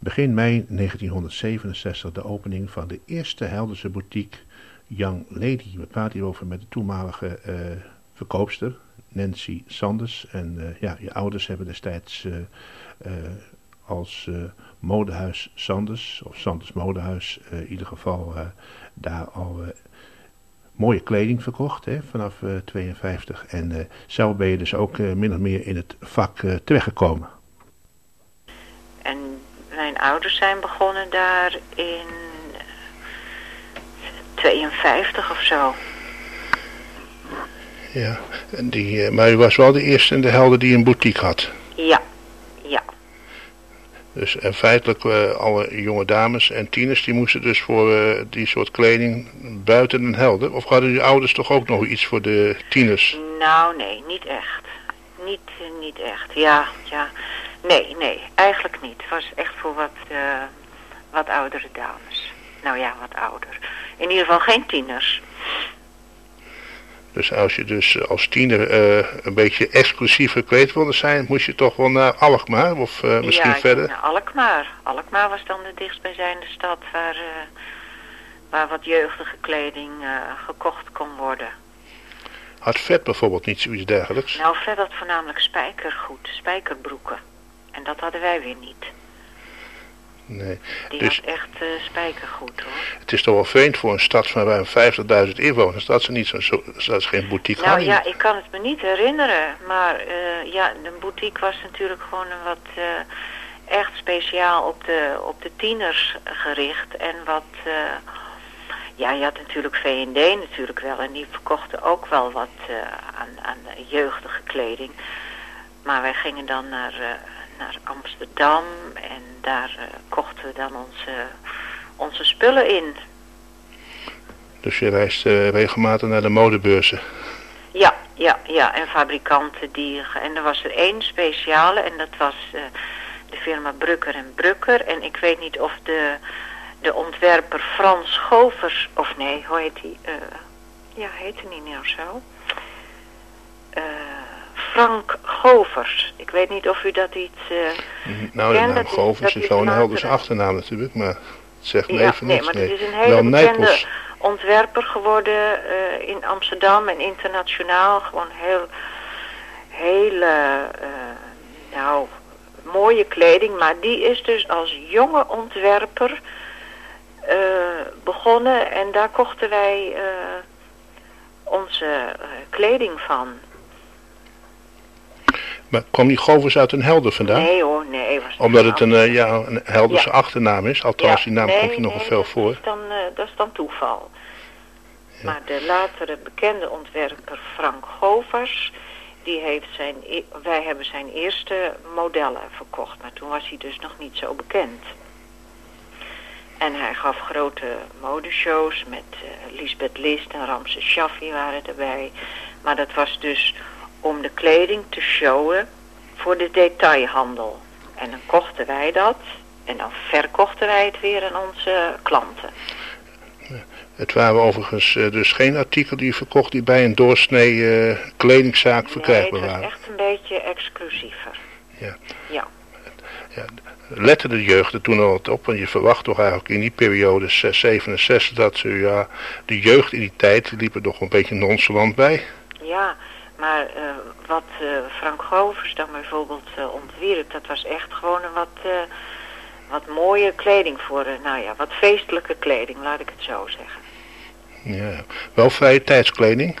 begin mei negentienhonderdzevenenzestig de opening van de eerste Helderse boutique Young Lady. We praten hierover met de toenmalige uh, verkoopster Nancy Sanders. En uh, ja, je ouders hebben destijds uh, uh, als uh, modehuis Sanders, of Sanders Modehuis, uh, in ieder geval uh, daar al uh, mooie kleding verkocht, hè, vanaf uh, tweeënvijftig. En uh, zo ben je dus ook uh, min of meer in het vak uh, terechtgekomen. En mijn ouders zijn begonnen daar in tweeënvijftig of zo. Ja, en die, uh, maar u was wel de eerste in de Helder die een boutique had. Ja, ja. Dus en feitelijk uh, alle jonge dames en tieners die moesten dus voor uh, die soort kleding buiten een Helder. Of hadden uw ouders toch ook nog iets voor de tieners? Nou nee, niet echt. Niet, uh, niet echt. Ja, ja. Nee, nee, eigenlijk niet. Het was echt voor wat, uh, wat oudere dames. Nou ja, wat ouder. In ieder geval geen tieners. Dus als je dus als tiener uh, een beetje exclusief gekleed wilde zijn, moest je toch wel naar Alkmaar of uh, misschien ja, verder? Ja, Alkmaar. Alkmaar was dan de dichtstbijzijnde stad waar, uh, waar wat jeugdige kleding uh, gekocht kon worden. Had Fred bijvoorbeeld niet zoiets dergelijks? Nou, Fred had voornamelijk spijkergoed, spijkerbroeken. En dat hadden wij weer niet. Nee. Die Dus had echt uh, spijkergoed, hoor. het is toch wel vreemd voor een stad van ruim vijftigduizend inwoners dat ze niet zo'n zo, dat ze geen boutique Nou hadden. ja, ik kan het me niet herinneren. Maar uh, ja, de boutique was natuurlijk gewoon een wat uh, echt speciaal op de, op de tieners gericht. En wat, uh, ja, je had natuurlijk V en D natuurlijk wel. En die verkochten ook wel wat uh, aan, aan jeugdige kleding. Maar wij gingen dan naar, uh, naar Amsterdam en daar uh, kochten we dan onze, onze spullen in. Dus je reist uh, regelmatig naar de modebeurzen. Ja, ja, ja. En fabrikanten die... En er was er één speciale en dat was uh, de firma Brucker en Brucker. En ik weet niet of de, de ontwerper Frans Govers... Of nee, hoe heet die? Uh, ja, heette die niet of zo? Uh, Frank Govers. Ik weet niet of u dat iets uh, Nou, kent. de naam Govers is wel een Helderse achternaam natuurlijk, maar het zegt me ja, even nee, niks. maar Nee, het is een hele wel bekende Nijpels. ontwerper geworden uh, in Amsterdam en internationaal. Gewoon heel, hele, uh, nou, mooie kleding. Maar die is dus als jonge ontwerper uh, begonnen en daar kochten wij uh, onze uh, kleding van. Maar kwam die Govers uit een Helder vandaan? Nee hoor, nee. Was Omdat het een, uh, anders. ja, een Helderse Ja. achternaam is. Althans, Ja, die naam nee, komt je nog nee, wel veel dat voor. Is dan, uh, dat is dan toeval. Ja. Maar de latere bekende ontwerper Frank Govers, die heeft zijn, e- wij hebben zijn eerste modellen verkocht. Maar toen was hij dus nog niet zo bekend. En hij gaf grote modeshows met uh, Lisbeth List en Ramses Shaffi waren erbij. Maar dat was dus om de kleding te showen voor de detailhandel. En dan kochten wij dat en dan verkochten wij het weer aan onze klanten. Het waren overigens uh, dus geen artikelen die je verkocht die bij een doorsnee uh, kledingzaak Nee, verkrijgbaar het was waren. echt een beetje exclusiever. Ja. Ja. Ja, lette de jeugd er toen al op, want je verwacht toch eigenlijk in die periode zevenenzestig dat ze, ja, de jeugd in die tijd liep er nog een beetje nonchalant bij. Ja, maar uh, wat uh, Frank Govers dan bijvoorbeeld uh, ontwierp, dat was echt gewoon een wat, uh, wat mooie kleding voor, uh, nou ja, wat feestelijke kleding, laat ik het zo zeggen. Ja, wel vrije tijdskleding.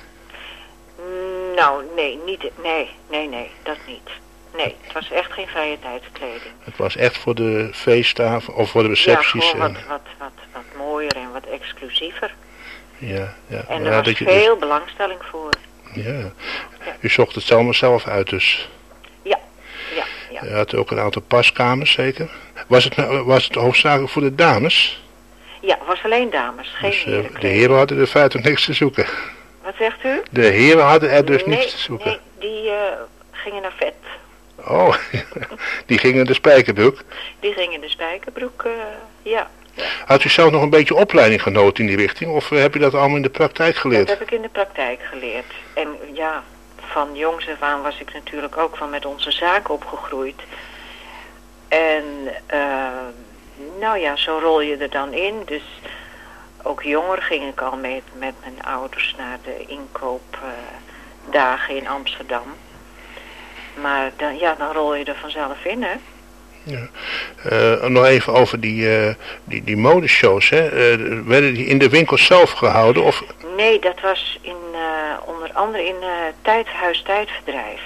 Mm, nou, nee, niet, nee, nee, nee, dat niet. Nee, het was echt geen vrije tijdskleding. Het was echt voor de feestdagen of voor de recepties. Ja, gewoon en, wat, wat, wat, wat mooier en wat exclusiever. ja, ja. En Ja, er was dat je veel dus- belangstelling voor. ja. U zocht het allemaal zelf uit dus. Ja, ja, ja. U had ook een aantal paskamers zeker. Was het, nou- was het hoofdzakelijk voor de dames? Ja, het was alleen dames, geen Dus, uh, herenkleding. de heren hadden er feitelijk niks te zoeken. Wat zegt u? De heren hadden er dus nee, niks te zoeken. Nee, die uh, gingen naar vet. Oh, die gingen de spijkerbroek. Die gingen de spijkerbroek, uh, ja. Had u zelf nog een beetje opleiding genoten in die richting? Of uh, heb je dat allemaal in de praktijk Dat geleerd? heb ik in de praktijk geleerd. En ja, van jongs af aan was ik natuurlijk ook van met onze zaak opgegroeid. En uh, nou ja, zo rol je er dan in. Dus ook jonger ging ik al met, met mijn ouders naar de inkoopdagen uh, in Amsterdam. Maar dan, ja, dan rol je er vanzelf in, hè. Ja. Uh, nog even over die, uh, die, die modeshows, hè. Uh, werden die in de winkel zelf gehouden? Of... Nee, dat was in, uh, onder andere in uh, tijd, Huis Tijdverdrijf.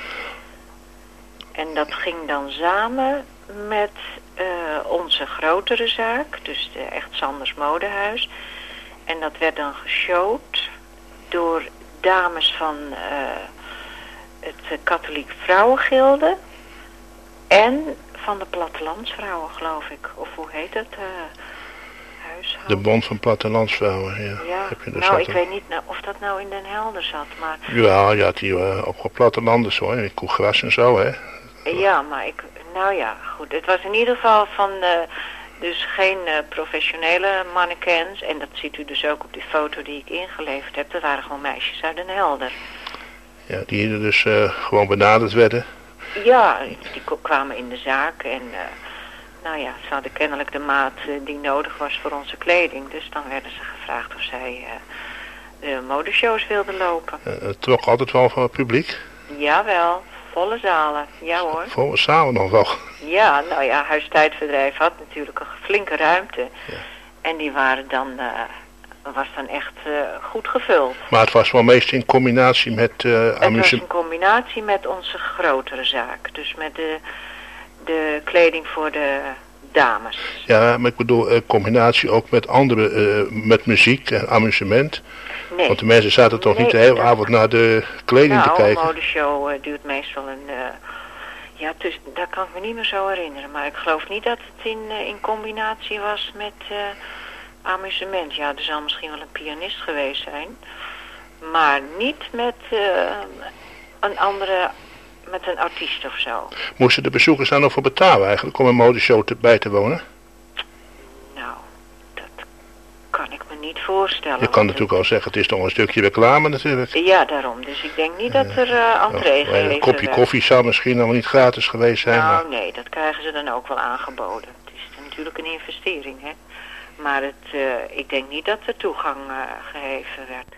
En dat ging dan samen met uh, onze grotere zaak, dus de echt Sanders Modehuis. En dat werd dan geshowd door dames van uh, het uh, Katholiek Vrouwengilde en van de Plattelandsvrouwen, geloof ik. Of hoe heet het? Uh, huishouden. De Bond van Plattelandsvrouwen, ja. Ja, Heb je er nou ik in? weet niet nou, of dat nou in Den Helder zat, maar... Ja, ja, die uh, op plattelanders hoor, in Koegras en zo, hè. Ja, maar ik, nou ja, goed. Het was in ieder geval van, uh, dus geen uh, professionele mannequins. En dat ziet u dus ook op die foto die ik ingeleverd heb. Dat waren gewoon meisjes uit Den Helder. Ja, die er dus uh, gewoon benaderd werden. Ja, die kwamen in de zaak en, uh, nou ja, ze hadden kennelijk de maat uh, die nodig was voor onze kleding. Dus dan werden ze gevraagd of zij uh, de modeshows wilden lopen. Uh, het trok altijd wel van het publiek. Jawel. Volle zalen, ja hoor. Volle zalen nog wel. Ja, nou ja, Huis Tijdverdrijf had natuurlijk een flinke ruimte. Ja. En die waren dan, uh, was dan echt uh, goed gevuld. Maar het was wel meest in combinatie met uh, amusement. Het was in combinatie met onze grotere zaak. Dus met de, de kleding voor de dames. Ja, maar ik bedoel uh, combinatie ook met andere, uh, met muziek en amusement. Nee. Want de mensen zaten toch nee, niet de hele dat... avond naar de kleding nou, te kijken? Nou, een modeshow uh, duurt meestal een... Uh, ja, dus, dat kan ik me niet meer zo herinneren. Maar ik geloof niet dat het in, uh, in combinatie was met uh, amusement. Ja, er zal misschien wel een pianist geweest zijn. Maar niet met uh, een andere... met een artiest of zo. Moesten de bezoekers daar nog voor betalen eigenlijk om een modeshow te, bij te wonen? Kan ik me niet voorstellen. Je kan natuurlijk al zeggen, het is toch een stukje reclame natuurlijk. Ja, daarom. Dus ik denk niet dat er uh, entree gegeven Een kopje werd. Koffie zou misschien nog niet gratis geweest zijn. Nou maar... nee, dat krijgen ze dan ook wel aangeboden. Het is natuurlijk een investering, hè. Maar het, uh, ik denk niet dat er toegang uh, gegeven werd.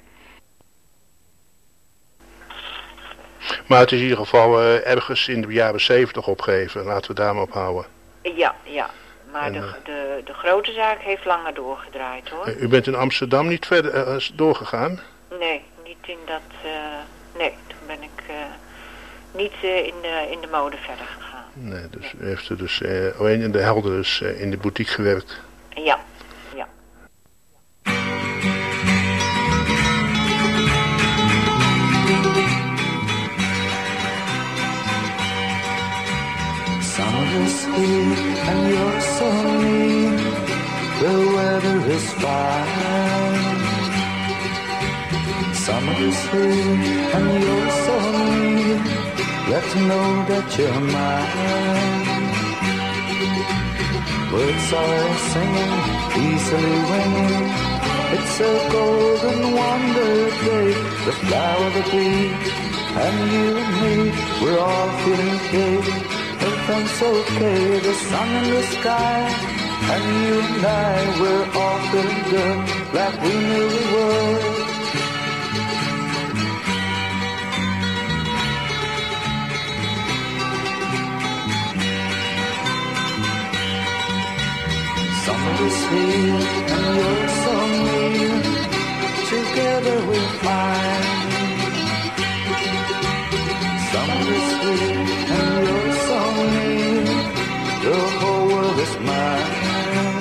Maar het is in ieder geval uh, ergens in de jaren zeventig opgegeven. Laten we daar maar op houden. Ja, ja. Maar en, de, de, de grote zaak heeft langer doorgedraaid, hoor. U bent in Amsterdam niet verder uh, doorgegaan? Nee, niet in dat... Uh, nee, toen ben ik uh, niet uh, in, de, in de mode verder gegaan. Nee, dus u heeft er dus uh, alleen in de Helder dus uh, in de boutique gewerkt? Ja, ja. Summer's here and you're so near. The weather is fine. Summer's here and you're so near. Let's know that you're mine. Birds are singing, easily winging. It's a golden wonder day. The flower, the bee, and you and me, we're all feeling gay. Everything's okay, the sun in the sky, and you and I, we're all feeling good, like we knew we would. Summer is here, and you're so near, together we're fine. Summer is here, and you're so near, the whole world is mine.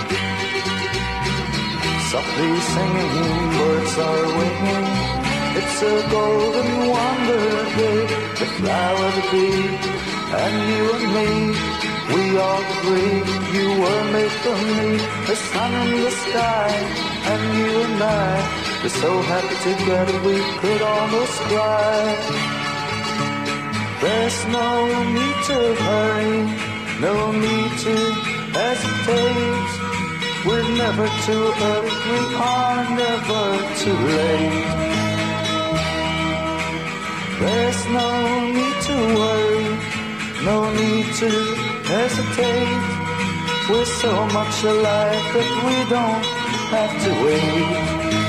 Softly singing, birds are winging. It's a golden wonder day. The flower, the bee, and you and me, we all agree you were made for me. The sun in the sky, and you and I, we're so happy together we could almost cry. There's no need to hurry, no need to hesitate. We're never too early, we are never too late. There's no need to worry, no need to hesitate. We're so much alike that we don't have to wait.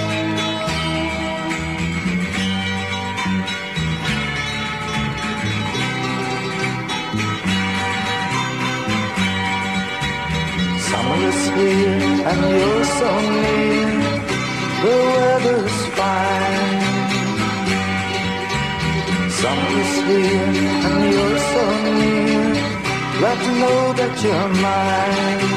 Summer is here and you're so near. The weather's fine. Summer is here and you're so near. Glad to know that you're mine.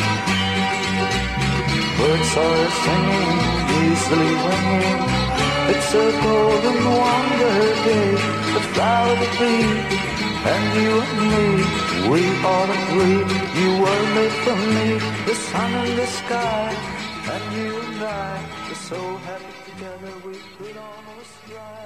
Birds are singing, easily winging. It's a golden wonder day. The flower, the bee, and you and me. We all agree you were made for me. The sun and the sky, and you and I. We're so happy together we could almost fly.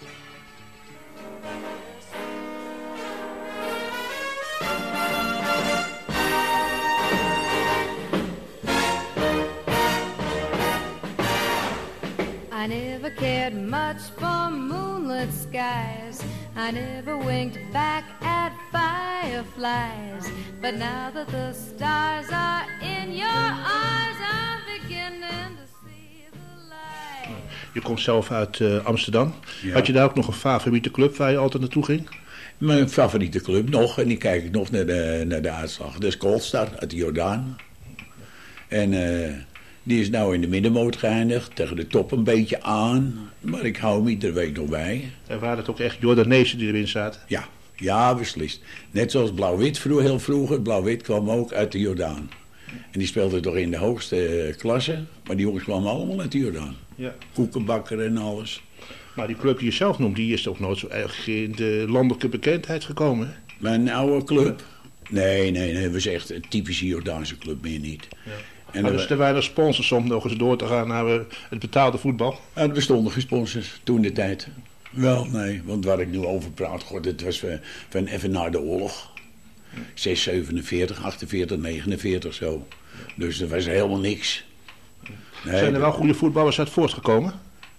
I never cared much for moonlit skies. I never winked back at fireflies. But now that the stars are in your eyes, I'm beginning to see the light. Je komt zelf uit uh, Amsterdam. Ja. Had je daar ook nog een favoriete club waar je altijd naartoe ging? Mijn favoriete club nog, en die kijk ik nog naar de, naar de uitslag. Dat is Colstar uit de Jordaan. En uh, die is nou in de middenmoot geëindigd, tegen de top een beetje aan. Maar ik hou hem iedere week nog bij. En waren het ook echt Jordanezen die erin zaten? Ja, ja, beslist. Net zoals Blauw-Wit vroeger, heel vroeger. Blauw-Wit kwam ook uit de Jordaan. En die speelde toch in de hoogste uh, klasse. Maar die jongens kwamen allemaal uit de Jordaan. Ja. Koekenbakker en alles. Maar die club die je zelf noemt, die is toch nooit zo erg in de landelijke bekendheid gekomen? Hè? Mijn oude club? Nee, nee, nee. We zijn echt een typische Jordaanse club, meer niet. Ja. En maar er, dus er waren sponsors om nog eens door te gaan naar het betaalde voetbal? en er bestonden geen sponsors toen de tijd. Wel, nee. Want waar ik nu over praat, god, het was van, van even na de oorlog. zes zevenenveertig, achtenveertig, negenenveertig zo. Dus er was helemaal niks. Nee, Zijn er wel goede voetballers uit voortgekomen?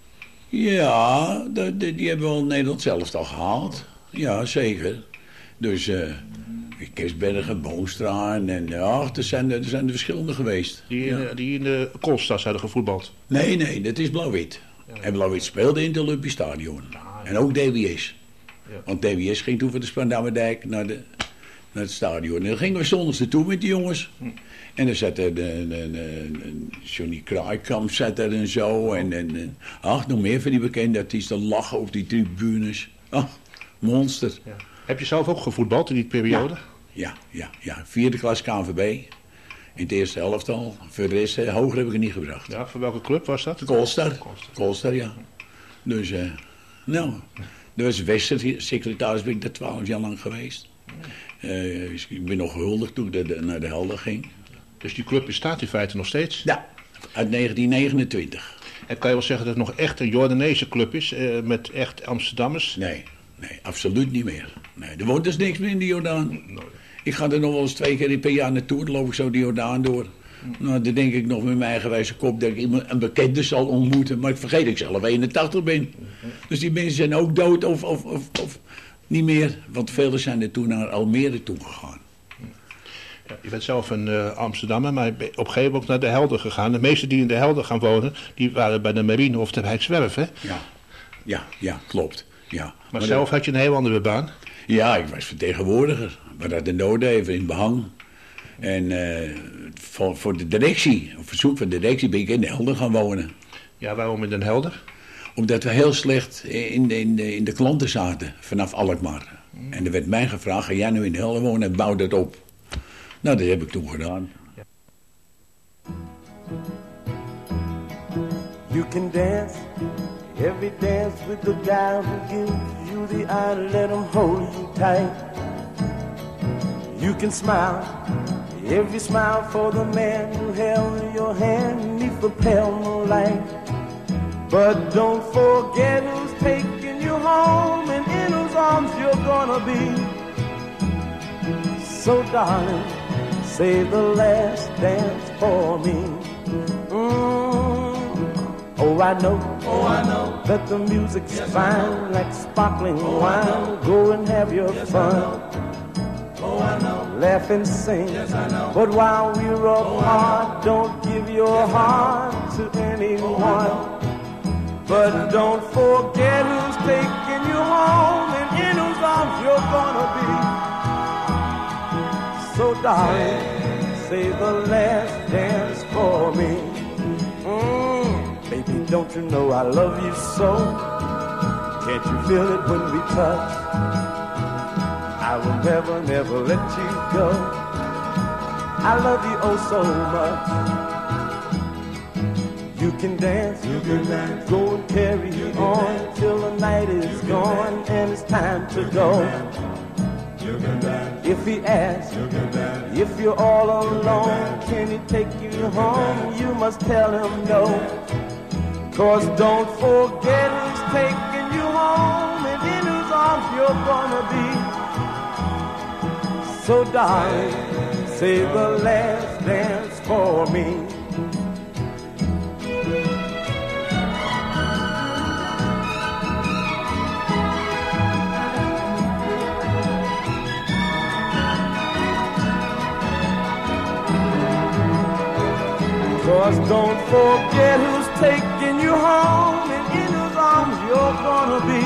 Ja, de, de, die hebben wel Nederland zelf al gehaald. Ja, zeker. Dus uh, Kersbergen, Boonstra en, en ja, er zijn, er zijn er verschillende geweest. Die in, Ja. die in de Koolstad hadden gevoetbald? Nee, nee, dat is Blauw-Wit. Ja. En Blauw-Wit speelde in het Olympisch Stadion. Ja, ja. En ook D W S. Ja. Want D W S ging toen van de Spandammerdijk naar, de, naar het stadion. En dan gingen we zondags naartoe met die jongens. Hm. En dan zat er de, de, de, de Johnny Kraaikamp zat er en zo. En, en, en ach, nog meer van die bekende artiesten lachen op die tribunes. Ach, monster. Ja. Heb je zelf ook gevoetbald in die periode? Ja, ja, ja. Vierde klas K N V B. In het eerste elftal. Voor de rest, eh, hoger heb ik het niet gebracht. Ja, voor welke club was dat? Colstar. Colstar, ja. Dus, eh, nou, dat was Wester-secretaris, ben ik daar twaalf jaar lang geweest. Uh, ik ben nog gehuldigd toen ik de, naar de Helder ging. Dus die club bestaat in feite nog steeds? Ja, uit negentien negenentwintig. En kan je wel zeggen dat het nog echt een Jordaanese club is, uh, met echt Amsterdammers? Nee, nee, absoluut niet meer. Nee, er woont dus niks meer in de Jordaan. Ik ga er nog wel eens twee keer per jaar naartoe, dan loop ik zo de Jordaan door. Nou, dan denk ik nog met mijn eigenwijze kop dat ik iemand, een bekende zal ontmoeten. Maar ik vergeet dat ik zelf eenentachtig ben. Dus die mensen zijn ook dood of, of, of, of niet meer. Want velen zijn er toen naar Almere toe gegaan. Ja, je bent zelf een uh, Amsterdammer, maar op een gegeven moment ook naar de Helder gegaan. De meesten die in de Helder gaan wonen, die waren bij de marine of de Rijkswerf, hè? Ja, ja, ja, klopt. Ja. Maar, maar zelf dat, had je een heel andere baan? Ja, ik was vertegenwoordiger. We hadden de noden even in behang. En uh, voor, voor de directie, op verzoek van de directie, ben ik in de Helder gaan wonen. Ja, waarom in Den Helder? Omdat we heel slecht in de, in de, in de klanten zaten, vanaf Alkmaar. Mm. En er werd mij gevraagd, ga jij nu in de Helder wonen en bouw dat op. Nou, dat heb ik toen gedaan. Ja. You can dance, every dance with the guy who gives you the eye, let him hold you tight. You can smile, every smile for the man who held your hand neath the pale moonlight. But don't forget who's taking you home and in whose arms you're gonna be. So darling, say the last dance for me. Mm. Oh, I know, oh, I know that the music's yes, fine, like sparkling oh, wine. Go and have your yes, fun. Oh, I know. laugh and sing. But while we're apart, don't give your heart to anyone. But don't forget who's taking you home and in whose arms you're gonna be. So darling, say the last dance for me. Mm, baby, don't you know I love you so? Can't you feel it when we touch? I will never, never let you go. I love you oh so much. You can dance, you can dance, go and carry on till the night is gone and it's time to go. You can dance. If he asks, you can dance. If you're all alone, can he take you home? You must tell him no. Cause don't forget who's taking you home and in whose arms you're gonna be. So darling, say the last dance for me. Cause don't forget who's taking you home and in whose arms you're gonna be.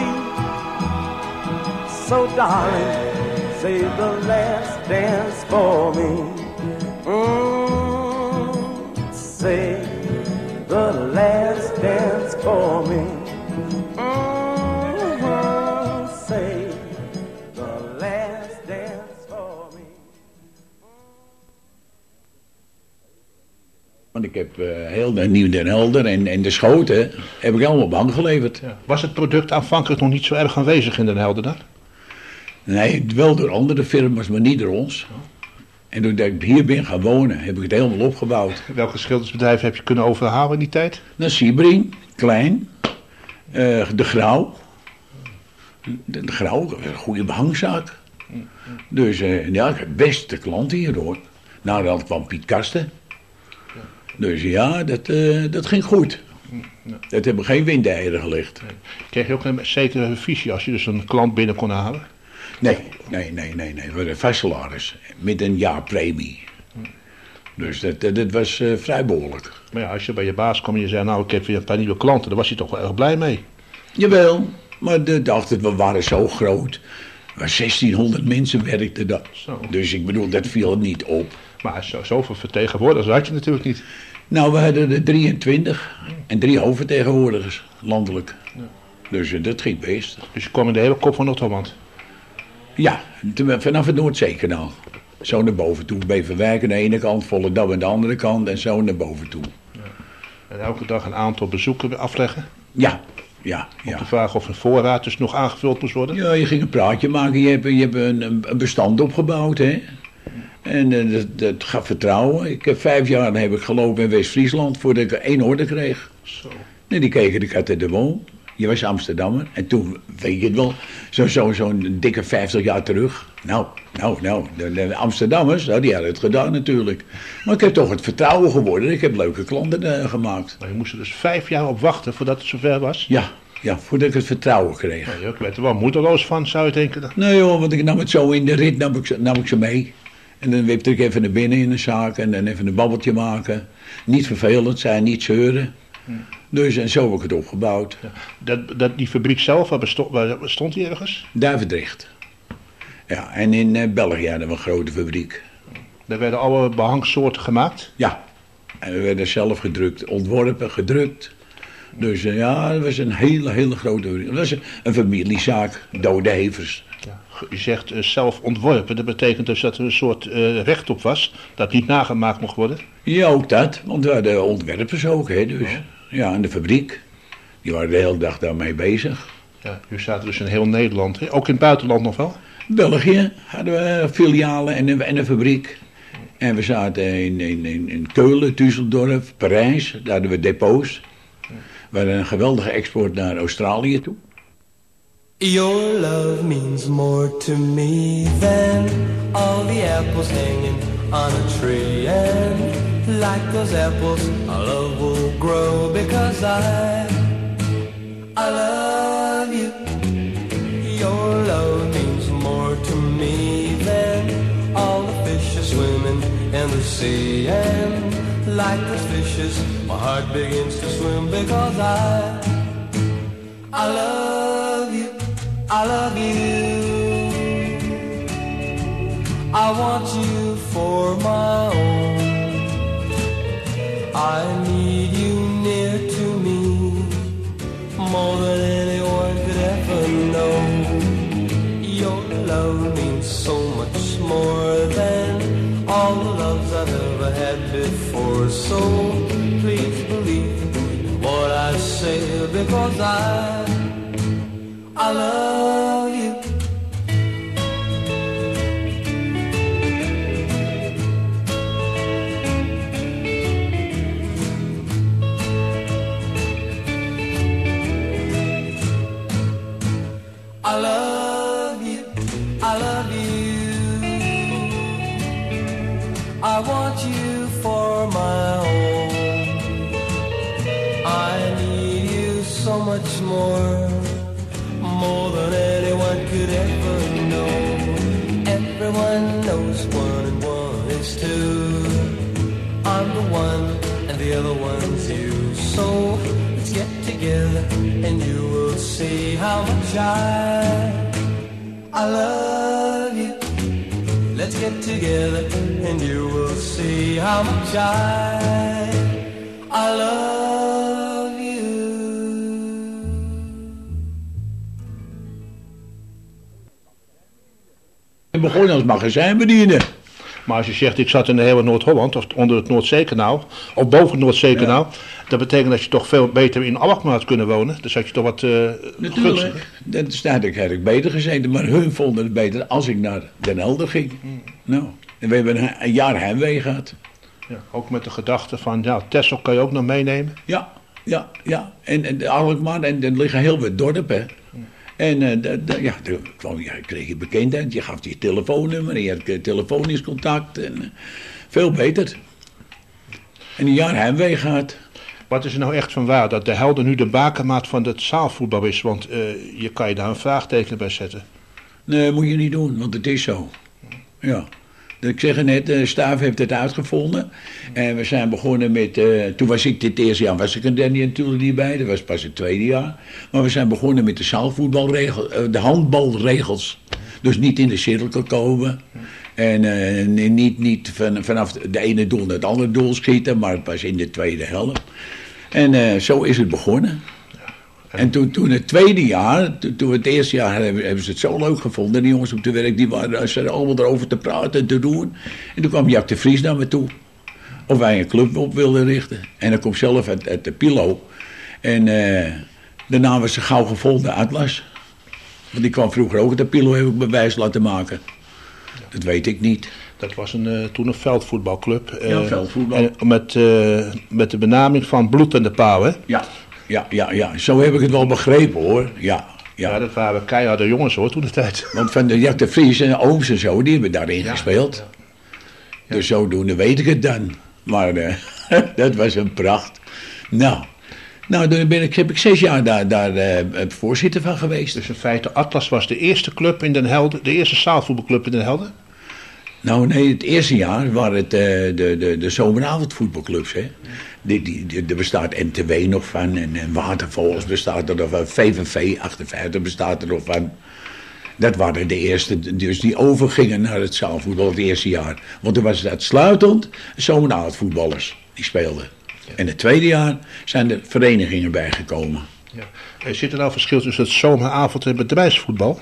So darling, say the last dance for me. Mm, say the last dance for me. Mm, say the last dance for me. Want ik heb uh, heel de Nieuw Den Helder en, en de Schoten heb ik allemaal op hand geleverd. Ja. Was het product aanvankelijk nog niet zo erg aanwezig in Den Helder dan? Nee, wel door andere firma's, maar niet door ons. En toen ik hier ben gaan wonen, heb ik het helemaal opgebouwd. Welke schildersbedrijven heb je kunnen overhalen in die tijd? Nou, Siebring, Klein, uh, De Grauw. De, de Grauw, een goede behangzaak. Dus uh, ja, ik heb beste klanten hier hoor. Nou, dan kwam Piet Kasten. Dus ja, dat, uh, dat ging goed. Dat hebben geen windeieren gelegd. Kreeg je ook een zekere visie als je dus een klant binnen kon halen? Nee, nee, nee, nee, nee. Het was een vast salaris met een jaarpremie. Dus dat, dat, dat was uh, vrij behoorlijk. Maar ja, als je bij je baas kwam en je zei, nou ik heb weer een paar nieuwe klanten, dan was hij toch wel erg blij mee. Jawel, maar de, dacht, we waren zo groot. Maar zestienhonderd mensen werkten dat. Zo. Dus ik bedoel, dat viel hem niet op. Maar zo, zoveel vertegenwoordigers had je natuurlijk niet. Nou, we hadden er drieëntwintig en drie hoofdvertegenwoordigers, landelijk. Ja. Dus uh, dat ging best. Dus je kwam in de hele kop van Noord-Holland? Ja, vanaf het Noordzeekanaal. Zo naar boven toe. Beverwijk aan de ene kant, Volendam aan de andere kant en zo naar boven toe. Ja. En elke dag een aantal bezoeken afleggen? Ja, ja. Om ja. te vragen of een voorraad dus nog aangevuld moest worden? Ja, je ging een praatje maken. Je hebt, je hebt een, een bestand opgebouwd, hè. En uh, dat, dat gaf vertrouwen. Ik heb vijf jaar heb ik gelopen in West-Friesland voordat ik één orde kreeg. Zo. En die keken de kat uit de boom. Je was Amsterdammer. En toen, weet je het wel, zo'n zo, zo'n dikke vijftig jaar terug. Nou, nou, nou, de, de Amsterdammers, nou, die hadden het gedaan natuurlijk. Maar ik heb toch het vertrouwen geworden. Ik heb leuke klanten uh, gemaakt. Maar je moest er dus vijf jaar op wachten voordat het zover was? Ja, ja, voordat ik het vertrouwen kreeg. Nou, je werd er wel moedeloos van, zou je denken dan? Nee joh, want ik nam het zo in de rit, nam ik, nam ik ze mee. En dan wipte ik even naar binnen in de zaak en dan even een babbeltje maken. Niet vervelend zijn, niet zeuren. Hm. Dus en zo heb ik het opgebouwd. Ja. Dat, dat, die fabriek zelf, waar bestond, waar stond die ergens? Duivendrecht. Ja, en in uh, België hadden we een grote fabriek. Daar werden alle behangsoorten gemaakt? Ja, en we werden zelf gedrukt, ontworpen, gedrukt. Dus uh, ja, dat was een hele, hele grote fabriek. Dat was een, een familiezaak, Dode Hevers. Ja, je zegt uh, zelf ontworpen, dat betekent dus dat er een soort uh, recht op was, dat niet nagemaakt mocht worden? Ja, ook dat, want we hadden ontwerpers ook, hè, dus. Oh. Ja, in de fabriek. Die waren de hele dag daarmee bezig. Ja, u zaten dus in heel Nederland, hè? Ook in het buitenland nog wel? België hadden we filialen en een, en een fabriek. En we zaten in, in, in, in Keulen, Düsseldorf, Parijs, daar hadden we depots. We hadden een geweldige export naar Australië toe. Your love means more to me than all the apples hanging on a tree. And like those apples, our love will grow because I, I love you. Your love means more to me than all the fish sea, and like the fishes, my heart begins to swim because I, I love you, I love you. I want you for my own. I need you near to me, more than anyone could ever know. Your love means so much more than all the loves I've ever had before. So please believe in what I say, because I, I love you. I love you, I love you. I want you for my own. I need you so much more, more than anyone could ever know. Everyone knows one and one is two. I'm the one and the other one's you. So let's get together and you will see how much I, I love you. Let's get together and you will see how much I, I love you. Ik begon als magazijnbediener. Maar als je zegt, ik zat in de hele Noord-Holland, of onder het Noordzeekanaal, of boven het Noordzeekanaal, ja. Dat betekent dat je toch veel beter in Alkmaar had kunnen wonen. Dus had je toch wat uh, Natuurlijk, dat staat ik eigenlijk beter gezeten, maar hun vonden het beter als ik naar Den Helder ging. Mm. Nou, en we hebben een, een jaar heimwee gehad. Ja, ook met de gedachte van, ja, Texel kan je ook nog meenemen. Ja, ja, ja. En, en Alkmaar, en er liggen heel veel dorpen, hè. Mm. En uh, de, de, ja, toen kwam, ja, kreeg je bekendheid, je gaf je telefoonnummer, en je had uh, telefonisch contact. En, uh, veel beter. En een jaar heimwee gehad. Wat is er nou echt van waar? Dat de Helder nu de bakermaat van het zaalvoetbal is? Want uh, je kan je daar een vraagteken bij zetten. Nee, moet je niet doen, want het is zo. Ja. Ik zeg het net, de Staaf heeft het uitgevonden. En we zijn begonnen met, uh, toen was ik dit eerste jaar, was ik er natuurlijk niet bij. Dat was pas het tweede jaar. Maar we zijn begonnen met de zaalvoetbalregels, uh, de handbalregels. Dus niet in de cirkel komen. En uh, niet, niet van, vanaf de ene doel naar het andere doel schieten, maar pas in de tweede helft. En uh, zo is het begonnen. En toen, toen het tweede jaar, toen, toen het eerste jaar hebben, hebben ze het zo leuk gevonden. Die jongens op de werk, die waren ze allemaal erover te praten en te doen. En toen kwam Jack de Vries naar me toe. Of wij een club op wilden richten. En dan komt zelf uit, uit de Pilo. En uh, daarna was ze gauw gevonden, Atlas. Want die kwam vroeger ook uit de Pilo, heb ik bewijs laten maken. Dat weet ik niet. Dat was een, uh, toen een veldvoetbalclub. Uh, ja, veldvoetbal. En met, uh, met de benaming van bloed en de pauw, hè? Ja. Ja, ja, ja, zo heb ik het wel begrepen, hoor. Ja, ja. Ja, dat waren keiharde jongens, hoor, toen de tijd. Want van de Jack de Vries en ooms en zo, die hebben daarin ja, gespeeld. Ja. Ja. Dus zodoende weet ik het dan. Maar uh, dat was een pracht. Nou, nou dan ben ik, heb ik zes jaar daar, daar uh, voorzitter van geweest. Dus in feite, Atlas was de eerste club in Den Helder, de eerste zaalvoetbalclub in Den Helder? Nou nee, het eerste jaar waren het uh, de, de, de zomeravondvoetbalclubs, hè. Die, die, die, er bestaat N T W nog van en, en Watervogels bestaat er nog van, V V V achtenvijftig bestaat er nog van. Dat waren de eerste, dus die overgingen naar het zaalvoetbal het eerste jaar. Want toen was het uitsluitend zomeravondvoetballers die speelden. Ja. En het tweede jaar zijn er verenigingen bijgekomen. Ja. Zit er nou verschil tussen het zomeravond en bedrijfsvoetbal?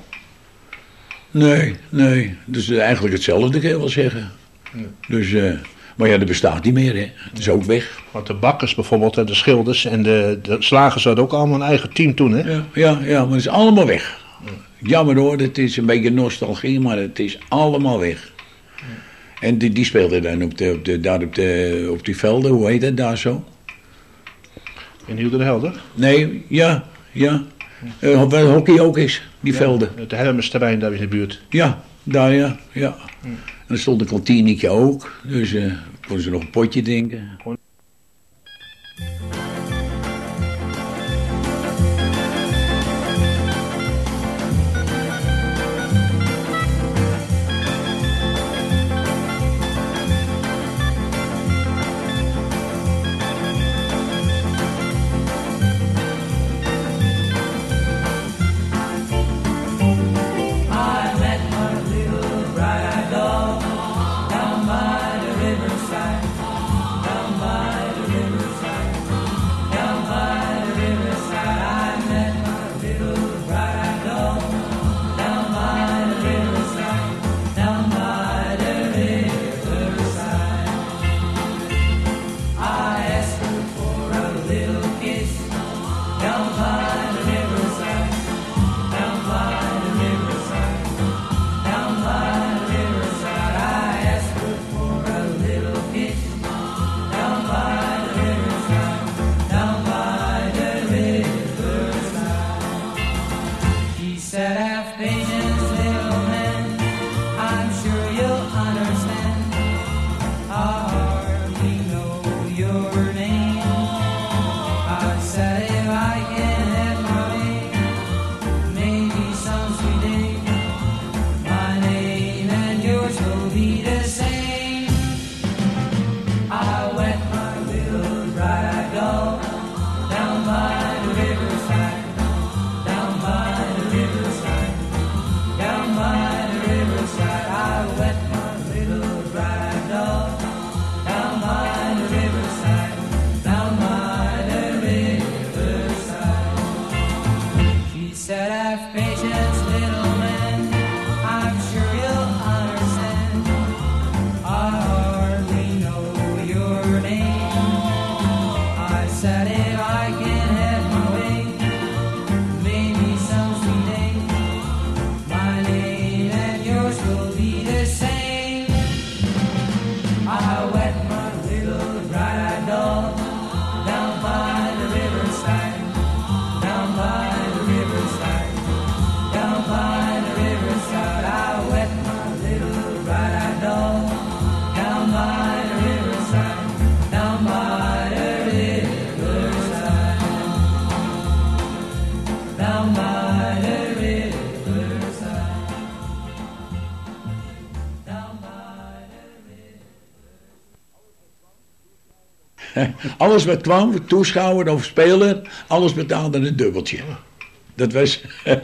Nee, nee. Dus eigenlijk hetzelfde, kan je wel zeggen. Ja. Dus... Uh, Maar ja, dat bestaat niet meer, hè. Het is ook weg. Want de bakkers bijvoorbeeld en de schilders en de, de slagers hadden ook allemaal een eigen team toen, hè? Ja, ja, ja, maar het is allemaal weg. Ja. Jammer hoor, het is een beetje nostalgie, maar het is allemaal weg. Ja. En die, die speelden dan op, de, op, de, daar op, de, op die velden, hoe heet dat daar zo? In Hielder de Helder? Nee, ja, ja. ja. Uh, waar hockey ook is, die ja, velden. Het Helmersterrein daar in de buurt. Ja, daar ja, ja. ja. En er stond een kantinetje ook, dus uh, konden ze nog een potje drinken. patience, little man. I'm sure you'll understand. I hardly know your name. I said if I can have my way, maybe some sweet day, my name and yours will be the same. I wet my little dry dog down by the riverside, down by the riverside, down by the riverside. I wet my little dry dog down by the riverside, down by the riverside. She said, have patience, little man, I'm sure you'll understand. I hardly know your name. I said, if I can have my way, maybe some sweet day, my name and yours will be the same. I wet my little dry dog down by the riverside, down by the riverside, down by the riverside. I wet my little dry dog down by the riverside, down by the riverside, down by the riverside, down by the Alles wat kwam, toeschouwer of speler, alles betaalde een dubbeltje. Dat was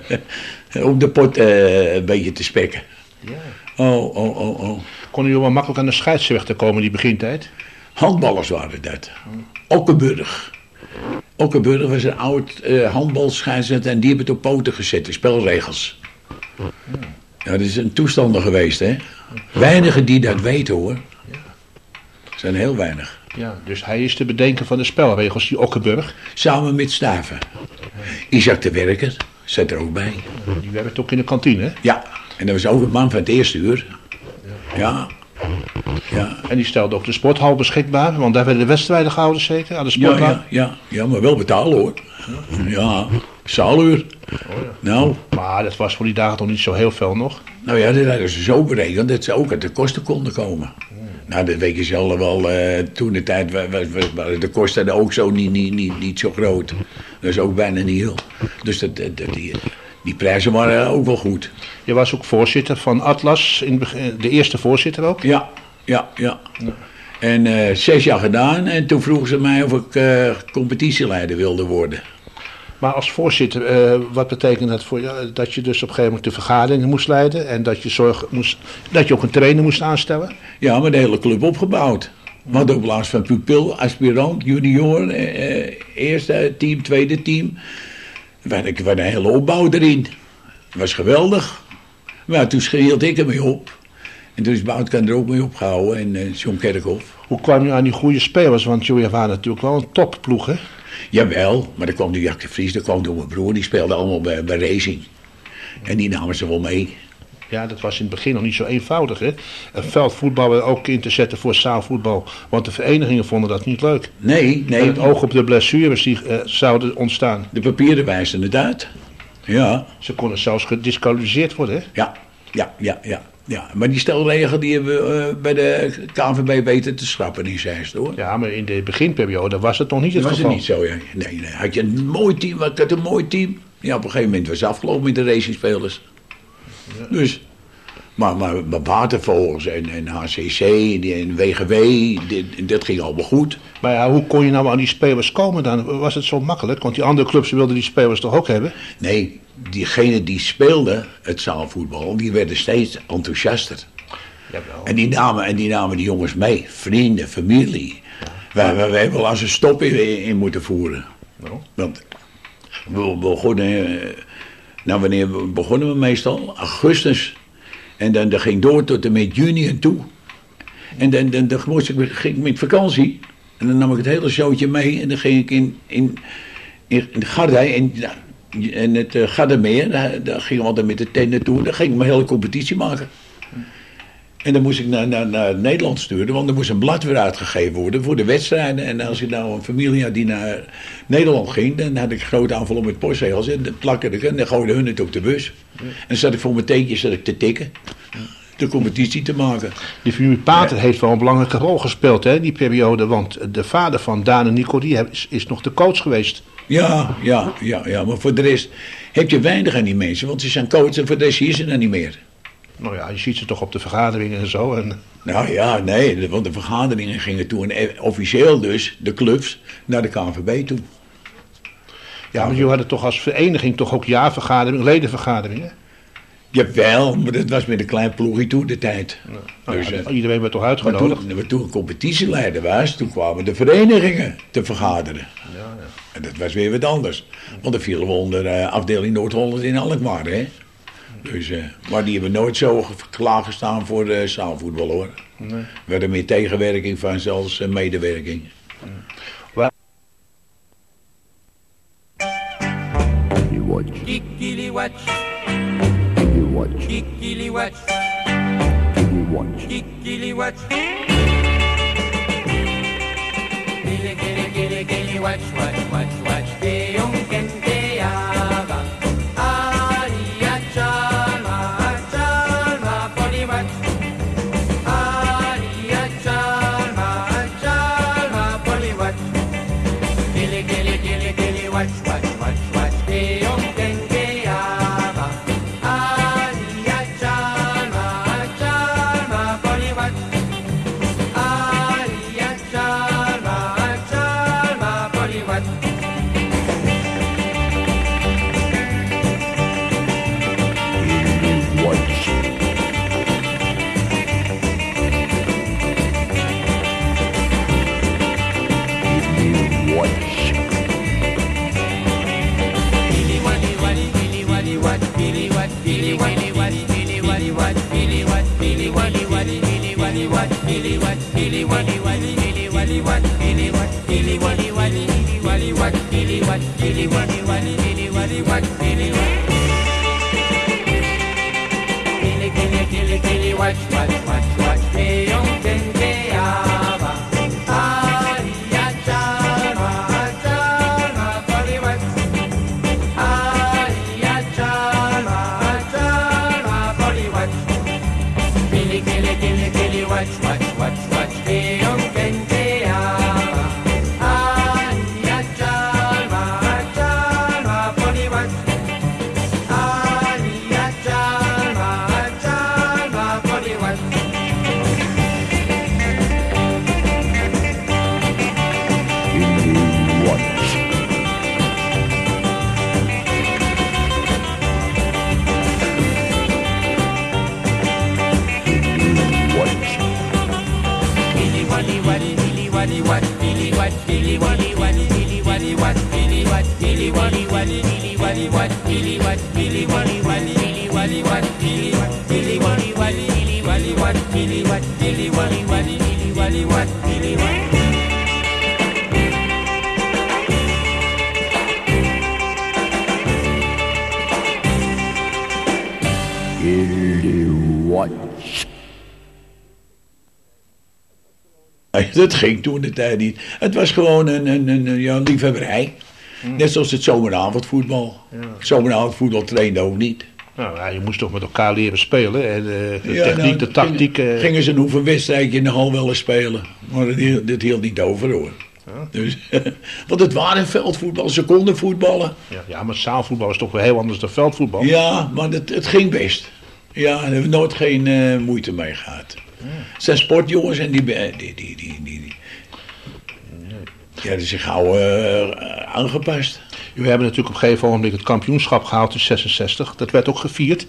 om de pot eh, een beetje te spekken. Ja. Oh, oh, oh, oh. Konden jullie wel makkelijk aan de scheidsrechter komen in die begintijd? Handballers waren dat. Okkenburg. Okkenburg was een oud eh handbalscheidsrechter en die hebben het op poten gezet, de spelregels. Ja, dat is een toestander geweest, hè. Weinigen die dat weten, hoor. Er zijn heel weinig. Ja, dus hij is de bedenker van de spelregels, die Okkenburg. Samen met Staven. Isaac de Werker zat er ook bij. Die werkt ook in de kantine, hè? Ja, en dat was ook een man van het eerste uur. Ja. Ja. En die stelde ook de sporthal beschikbaar, want daar werden de wedstrijden gehouden zeker, aan de Ja, sporthal. ja, ja, ja, maar wel betalen, hoor. Ja, zaaluur. Nou, Maar dat was voor die dagen toch niet zo heel veel nog. nou ja, dat hadden ze zo berekend dat ze ook uit de kosten konden komen. Nou, dat weet je zelf wel. eh, toen de tijd wa- wa- wa- waren de kosten ook zo niet, niet, niet, niet zo groot. Dat is ook bijna niet heel. Dus dat, dat, dat- die, die prijzen waren ook wel goed. Je was ook voorzitter van Atlas, in het begin- de eerste voorzitter ook. Ja, ja, ja. En eh, zes jaar gedaan en toen vroegen ze mij of ik eh, competitieleider wilde worden. Maar als voorzitter, eh, wat betekent dat voor jou? Dat je dus op een gegeven moment de vergaderingen moest leiden en dat je, zorg, moest, dat je ook een trainer moest aanstellen? Ja, maar de hele club opgebouwd. We hadden op plaats van pupil, aspirant, junior, eh, eh, eerste team, tweede team. We hadden, we hadden een hele opbouw erin. Dat was geweldig. Maar toen hield ik ermee op. En toen is Boutkan er ook mee opgehouden en eh, John Kerkhoff. Hoe kwam je aan die goede spelers? Want jullie waren natuurlijk wel een topploeg, hè? Jawel, maar dan kwam de Jack de Vries, daar kwam door mijn broer, die speelde allemaal bij, bij Racing. En die namen ze wel mee. Ja, dat was in het begin nog niet zo eenvoudig, hè? Een veldvoetbal ook in te zetten voor zaalvoetbal. Want de verenigingen vonden dat niet leuk. Nee, nee. Met het oog op de blessures die eh, zouden ontstaan. De papieren wijzen het uit. Ja. Ze konden zelfs gedisqualificeerd worden, hè? Ja, ja, ja, ja. ja. Maar die stelregel die hebben we uh, bij de K N V B weten te schrappen in Zeist, hoor. Ja, maar in de beginperiode was het nog niet het Dat was geval. het niet zo, ja. Nee, nee. Had je een mooi team, ik had een mooi team. Ja, op een gegeven moment was het afgelopen met de racingspelers. Ja. Dus... Maar, maar, maar Watervogels en, en H C C en, en W G W, dit, dat ging allemaal goed. Maar ja, hoe kon je nou aan die spelers komen dan? Was het zo makkelijk? Want die andere clubs wilden die spelers toch ook hebben? Nee, diegenen die speelden het zaalvoetbal, die werden steeds enthousiaster. Jawel. En die namen, en die namen die jongens mee, vrienden, familie. Wij, wij, wij hebben wel als een stop in, in moeten voeren. No. Want we begonnen, nou wanneer begonnen we meestal? Augustus. En dan, dan ging door tot en met juni en toe. En dan, dan, dan moest ik, ging ik met vakantie. En dan nam ik het hele zootje mee. En dan ging ik in, in, in, in Gardij, in, in het uh, Gardermeer. Daar, daar gingen we altijd met de tent naartoe. Daar ging ik mijn hele competitie maken. En dan moest ik naar, naar, naar Nederland sturen, want er moest een blad weer uitgegeven worden voor de wedstrijden. En als ik nou een familie had die naar Nederland ging, dan had ik een groot aanval op met postzegels. En dan plakte ik en dan gooide hun het op de bus. En dan zat ik voor mijn teentjes zat ik te tikken. De competitie te maken. Die familie Pater ja. heeft wel een belangrijke rol gespeeld, hè, die periode. Want de vader van Daan en Nico, die is, is nog de coach geweest. Ja, ja, ja, ja, maar voor de rest heb je weinig aan die mensen, want ze zijn coach en voor de rest zie je ze dan niet meer. Nou ja, je ziet ze toch op de vergaderingen en zo. En... Nou ja, nee, want de vergaderingen gingen toen officieel dus, de clubs, naar de K N V B toe. Ja, maar jullie hadden toch als vereniging toch ook jaarvergaderingen, ledenvergaderingen? Jawel, maar dat was met een klein ploegje toen de tijd. Nou, dus, ja, iedereen werd toch uitgenodigd? Maar toen, toen een competitieleider was, toen kwamen de verenigingen te vergaderen. Ja, ja. En dat was weer wat anders. Want dan vielen we onder uh, afdeling Noord-Holland in Alkmaar, hè. Dus, uh, maar die hebben nooit zo klaargestaan voor uh, zaalvoetbal, hoor. Nee. We hadden meer tegenwerking van zelfs uh, medewerking. Ja. Kikili watch. Watch. Kikili watch. Kikili watch. Kikili watch. Kili kili kili kili watch watch watch watch. Te onken te ava. Aria chalma chalma poli watch. Aria chalma chalma poli watch. Kili kili kili kili watch watch watch watch. Te onken te ava. Dat ging toen de tijd niet. Het was gewoon een, een, een ja, liefhebberij. Hmm. Net zoals het zomeravondvoetbal. Ja. Zomeravondvoetbal trainde ook niet. Nou ja, je moest toch met elkaar leren spelen. En de, de ja, techniek, nou, de tactiek. Gingen, uh... gingen ze een oefenwedstrijdje in de hal wel eens spelen. Maar dat hield, dat hield niet over, hoor. Ja. Dus, want het waren veldvoetbal, ze konden voetballen. Ja, ja, maar zaalvoetbal is toch weer heel anders dan veldvoetbal. Ja, maar het, het ging best. Ja, daar hebben we nooit geen uh, moeite mee gehad. Het zijn sportjongens en die, die, die, die, die, die ja, die zijn gauw uh, aangepast. We hebben natuurlijk op een gegeven moment het kampioenschap gehaald in zesenzestig. Dat werd ook gevierd.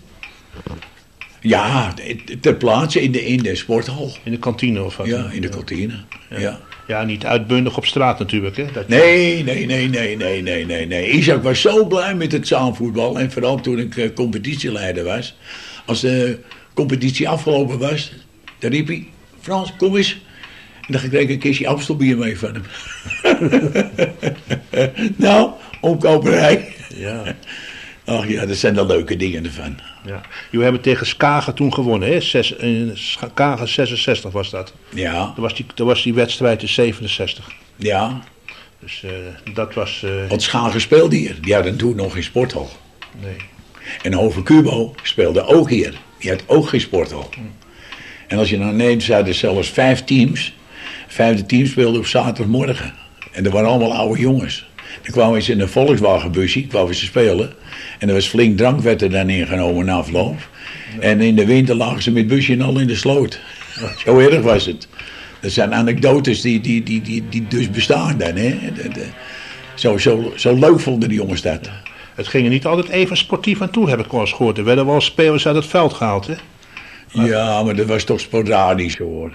Ja, ter plaatse in de, in de sporthal. In de kantine of wat? Ja, in de kantine. Ja, ja. ja niet uitbundig op straat natuurlijk. Hè? Dat nee, nee, nee, nee, nee, nee, nee, nee. Isaac was zo blij met het zaalvoetbal. En vooral toen ik uh, competitieleider was. Als de competitie afgelopen was, dan riep hij: Frans, kom eens. En dan kreeg ik een kistje Amstelbier mee van hem. Nou, omkoperij. Ja. Ach ja, dat zijn de leuke dingen ervan. Ja. Jullie hebben tegen Skagen toen gewonnen, hè? Zes, in Skagen zesenzestig was dat. Ja. Dat was die, dat was die wedstrijd in zevenenzestig. Ja. Dus uh, dat was... Uh, Want Schagen speelde hier. Die hadden toen nog geen sporthal. Nee. En Hover Cubo speelde ook hier. Die had ook geen sporthal. Hm. En als je nou neemt, zijn er zelfs vijf teams. Vijfde team speelde op zaterdagmorgen. En dat waren allemaal oude jongens. Dan kwamen ze in een Volkswagenbusje, kwamen ze spelen. En er was flink drank werd er dan ingenomen na afloop. En in de winter lagen ze met het busje en al in de sloot. Zo erg was het. Dat zijn anekdotes die, die, die, die, die dus bestaan dan. Hè? De, de, zo, zo, zo leuk vonden die jongens dat. Het ging er niet altijd even sportief aan toe, heb ik wel eens gehoord. Er werden wel spelers uit het veld gehaald, hè? Maar... Ja, maar dat was toch sporadisch hoor.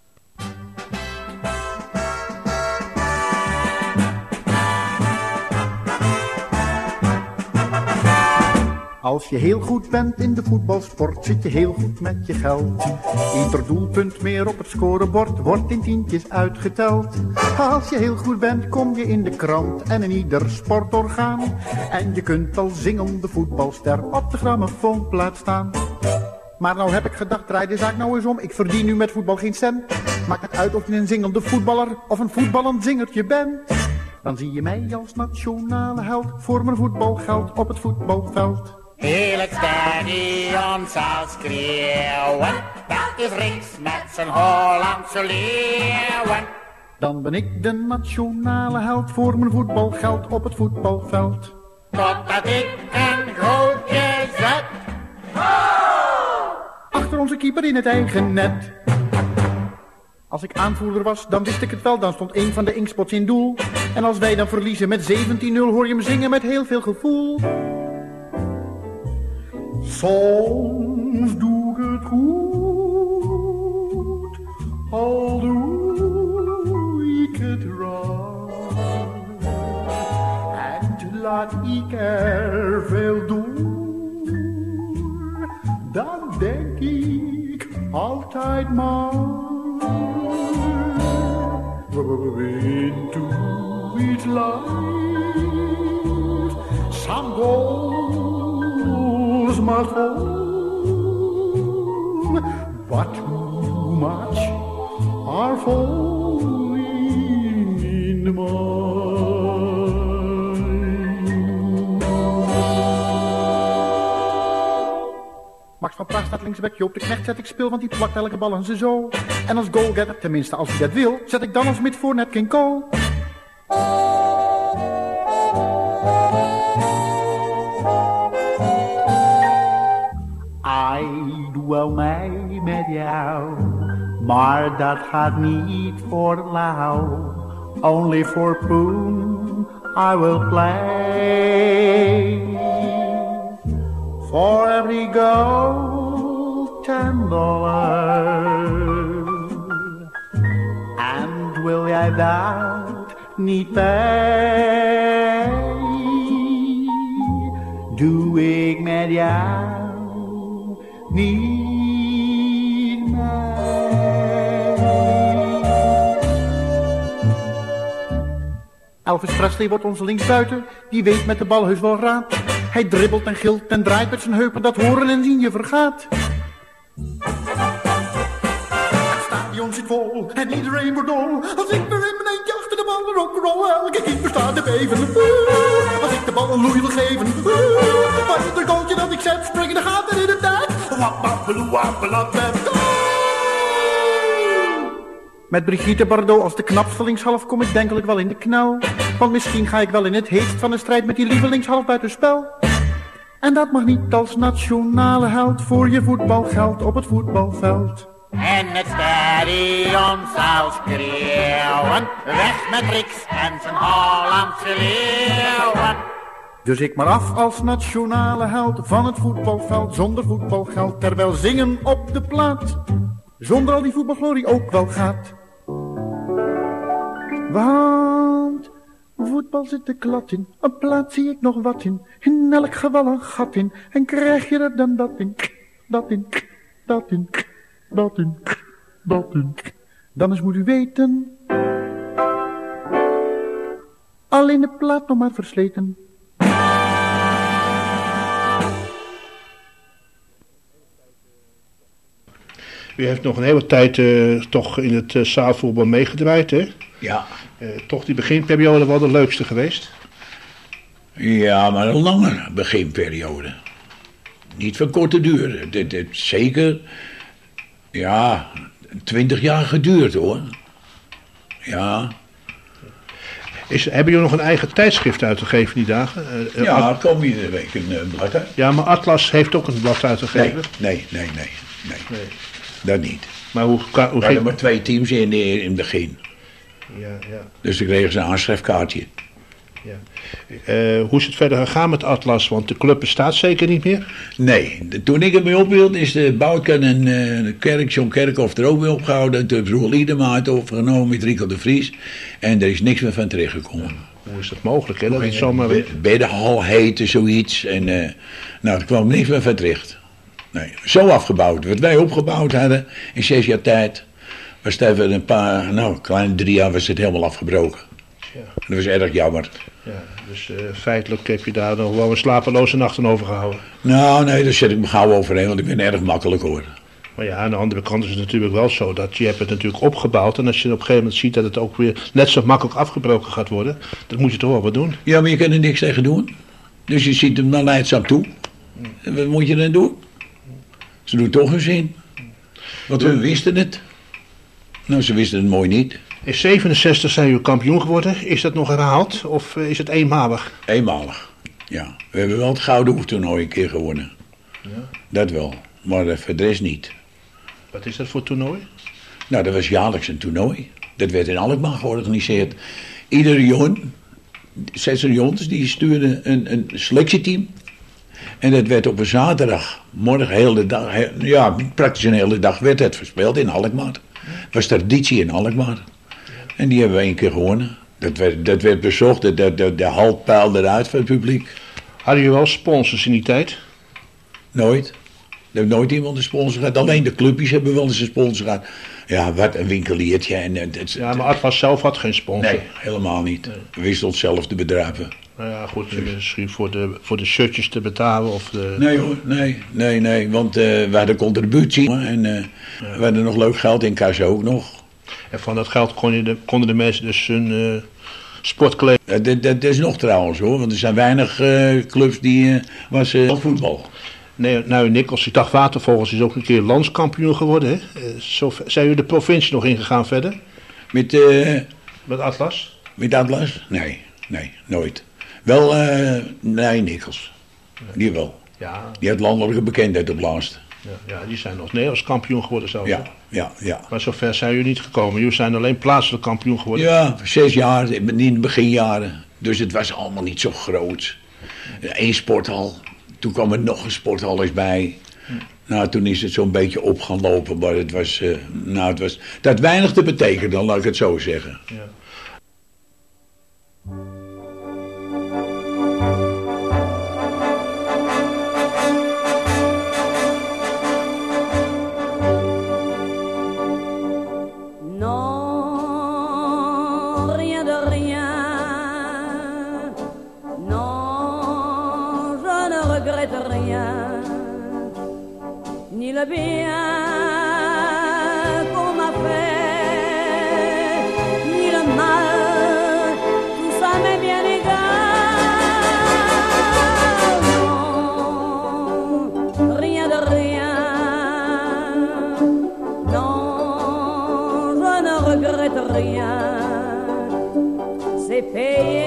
Als je heel goed bent in de voetbalsport, zit je heel goed met je geld. Ieder doelpunt meer op het scorebord wordt in tientjes uitgeteld. Als je heel goed bent, kom je in de krant en in ieder sportorgaan. En je kunt als zingende voetbalster op de grammofoonplaat staan. Maar nou heb ik gedacht, draai de zaak nou eens om. Ik verdien nu met voetbal geen cent. Maakt het uit of je een zingende voetballer of een voetballend zingertje bent. Dan zie je mij als nationale held voor mijn voetbalgeld op het voetbalveld. Heel het stadion zal schreeuwen, dat is Rix met zijn Hollandse leeuwen. Dan ben ik de nationale held voor mijn voetbalgeld op het voetbalveld. Totdat ik een gootje zet. Achter onze keeper in het eigen net. Als ik aanvoerder was, dan wist ik het wel, dan stond een van de Inkspots in doel. En als wij dan verliezen met zeventien nul, hoor je hem zingen met heel veel gevoel. Soms doe ik het goed, al doe ik het raar. En laat ik er veel doen, dan denk ik altijd maar. Into each life, some goals must fall, but too much are falling in mine. Max van Praag staat linksback, Joop de Knecht zet ik speel, want die plakt elke bal aan zijn zo. En als goalgetter, tenminste als hij dat wil, zet ik dan als mid voor net geen goal. I doe wel mee met jou, maar dat gaat niet voor lauw. Only for Poon I will play. For every goal, ten dollars. And wil jij dat niet bij? Doe ik met jou niet mee. Elvis Presley wordt onze linksbuiten, die weet met de bal heus wel raad. Hij dribbelt en gilt en draait met zijn heupen, dat horen en zien je vergaat. Het stadion zit vol en iedereen wordt dol. Als ik er in mijn eentje achter de bal rock'n'roll, elke keeper staat te beven. Als ik de bal een loei wil geven, maar ieder goaltje dat ik zet, springen de gaten in de tijd. Met Brigitte Bardot als de knapste linkshalf kom ik denkelijk wel in de knel. Want misschien ga ik wel in het heetst van de strijd met die lieve linkshalf buitenspel. En dat mag niet als nationale held voor je voetbalgeld op het voetbalveld. En het stadion zal schreeuwen, weg met Rix en zijn Hollandse leeuwen. Dus ik maar af als nationale held van het voetbalveld zonder voetbalgeld, terwijl zingen op de plaat zonder al die voetbalglorie ook wel gaat. Want voetbal zit de klad in, een plaat zie ik nog wat in, in elk geval een gat in, en krijg je er dan dat in, dat in, dat in, dat in, dat in. Dan eens moet u weten, alleen de plaat nog maar versleten. U heeft nog een hele tijd uh, toch in het uh, zaalvoetbal meegedraaid, hè? Ja. Uh, toch die beginperiode wel de leukste geweest? Ja, maar een lange beginperiode. Niet van korte duur. Het heeft zeker, ja, twintig jaar geduurd, hoor. Ja. Is, hebben jullie nog een eigen tijdschrift uitgegeven die dagen? Uh, ja, At- er komt iedere week een uh, blad uit. Ja, maar Atlas heeft ook een blad uitgegeven? Nee, nee, nee, nee. nee. nee. Dat niet. Maar hoe, hoe er waren maar twee teams in, in het begin. Ja, ja. Dus dan kregen ze een aanschrijfkaartje. Ja. Uh, hoe is het verder gegaan met Atlas? Want de club bestaat zeker niet meer? Nee, de, toen ik ermee ophield is de Boutken en uh, de Kerk, John Kerkhoff er ook mee opgehouden. Toen heeft Roel Liedema het overgenomen met Rico de Vries. En er is niks meer van terechtgekomen. Ja, hoe is dat mogelijk, hè? Dat is zomaar... Be- Beddenhal heette zoiets. En uh, nou, er kwam niks meer van terecht. Nee, zo afgebouwd. Wat wij opgebouwd hadden in zes jaar tijd, was het even een paar, nou, kleine drie jaar was het helemaal afgebroken. Ja. Dat was erg jammer. Ja, dus uh, feitelijk heb je daar nog wel een slapeloze nacht aan overgehouden. Nou, nee, daar zet ik me gauw overheen, want ik ben erg makkelijk, hoor. Maar ja, aan de andere kant is het natuurlijk wel zo dat je hebt het natuurlijk opgebouwd. En als je op een gegeven moment ziet dat het ook weer net zo makkelijk afgebroken gaat worden, dan moet je toch wel wat doen. Ja, maar je kan er niks tegen doen. Dus je ziet hem dan leidzaam toe. En wat moet je dan doen? Ze doen toch hun zin. Want we wisten het. Nou, ze wisten het mooi niet. In zevenenzestig zijn jullie kampioen geworden. Is dat nog herhaald of uh, is het eenmalig? Eenmalig, ja. We hebben wel het Gouden Hoeftoernooi een keer gewonnen. Ja. Dat wel, maar uh, voor de rest niet. Wat is dat voor toernooi? Nou, dat was jaarlijks een toernooi. Dat werd in Alkmaar georganiseerd. Iedere jongen, zes jongens, die stuurden een, een selectieteam. En dat werd op een zaterdag, morgen, heel de dag, heel, ja, praktisch een hele dag werd het verspeeld in Alkmaar. Het was traditie in Alkmaar. En die hebben we één keer gewonnen. Dat werd, dat werd bezocht, de, de, de, de halt peilde eruit van het publiek. Hadden jullie wel sponsors in die tijd? Nooit. Er heeft nooit iemand een sponsor gehad. Alleen de clubjes hebben wel eens een sponsor gehad. Ja, wat een winkeliertje. En, het, ja, maar Atlas zelf had geen sponsor. Nee, helemaal niet. Nee. We wisten onszelf te bedrijven. Nou ja, goed, dus. Misschien voor de, voor de shirtjes te betalen of de... Nee hoor, nee, nee, nee. Want uh, we hadden contributie en uh, ja. we hadden nog leuk geld in kas ook nog. En van dat geld kon je de, konden de mensen dus hun uh, sportkleding... Dat, dat, dat is nog trouwens hoor, want er zijn weinig uh, clubs die uh, was uh, voetbal. Nee, nou Nikkels, ik dacht Watervogels is ook een keer landskampioen geworden. Hè? Uh, zo, zijn jullie de provincie nog ingegaan verder? Met, uh, met Atlas? Met Atlas? Nee, nee, nooit. Wel, uh, nee, Nikkels. Ja. Die wel. Ja. Die had landelijke bekendheid op laatst. Ja, ja, die zijn nog Nederlands kampioen geworden zelfs. Ja, ja, ja. Maar zover zijn jullie niet gekomen. Jullie zijn alleen plaatselijk kampioen geworden. Ja, zes jaar, in de beginjaren. Dus het was allemaal niet zo groot. Eén sporthal. Toen kwam er nog een sporthal eens bij. Hm. Nou, toen is het zo'n beetje op gaan lopen. Maar het was, uh, nou, het was... Dat had weinig te betekenen, dan laat ik het zo zeggen. Ja. Le bien qu'on m'a fait, ni le mal, tout ça m'est bien égal. Non, rien de rien. Non, je ne regrette rien. C'est payé.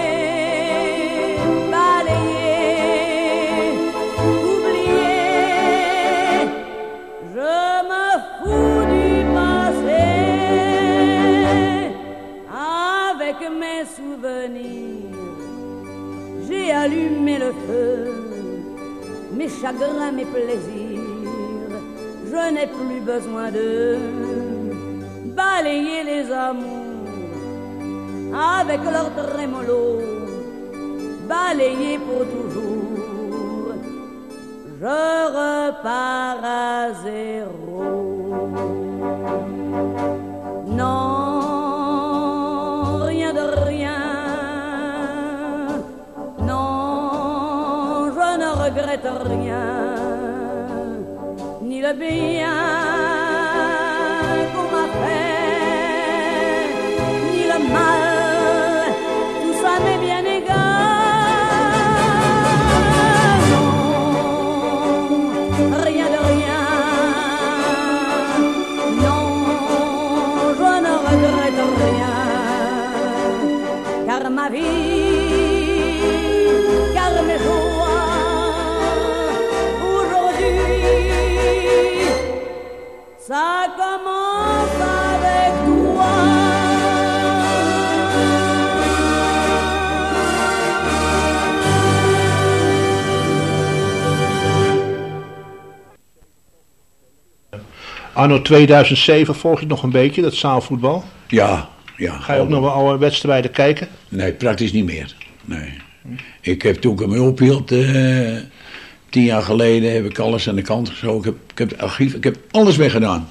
J'ai allumé le feu, mes chagrins, mes plaisirs. Je n'ai plus besoin de balayer les amours avec leur trémolo, balayer pour toujours. Je repars à zéro. Non. Je regrette rien, ni le bien danse avec toi. Anno tweeduizend zeven volg je nog een beetje, dat zaalvoetbal? Ja, ja. Ga je ook nog wel alle wedstrijden kijken? Nee, praktisch niet meer. Nee. Ik heb toen ik me ophield, uh, tien jaar geleden, heb ik alles aan de kant geschoven. Ik heb, ik heb het archief, ik heb alles weggedaan.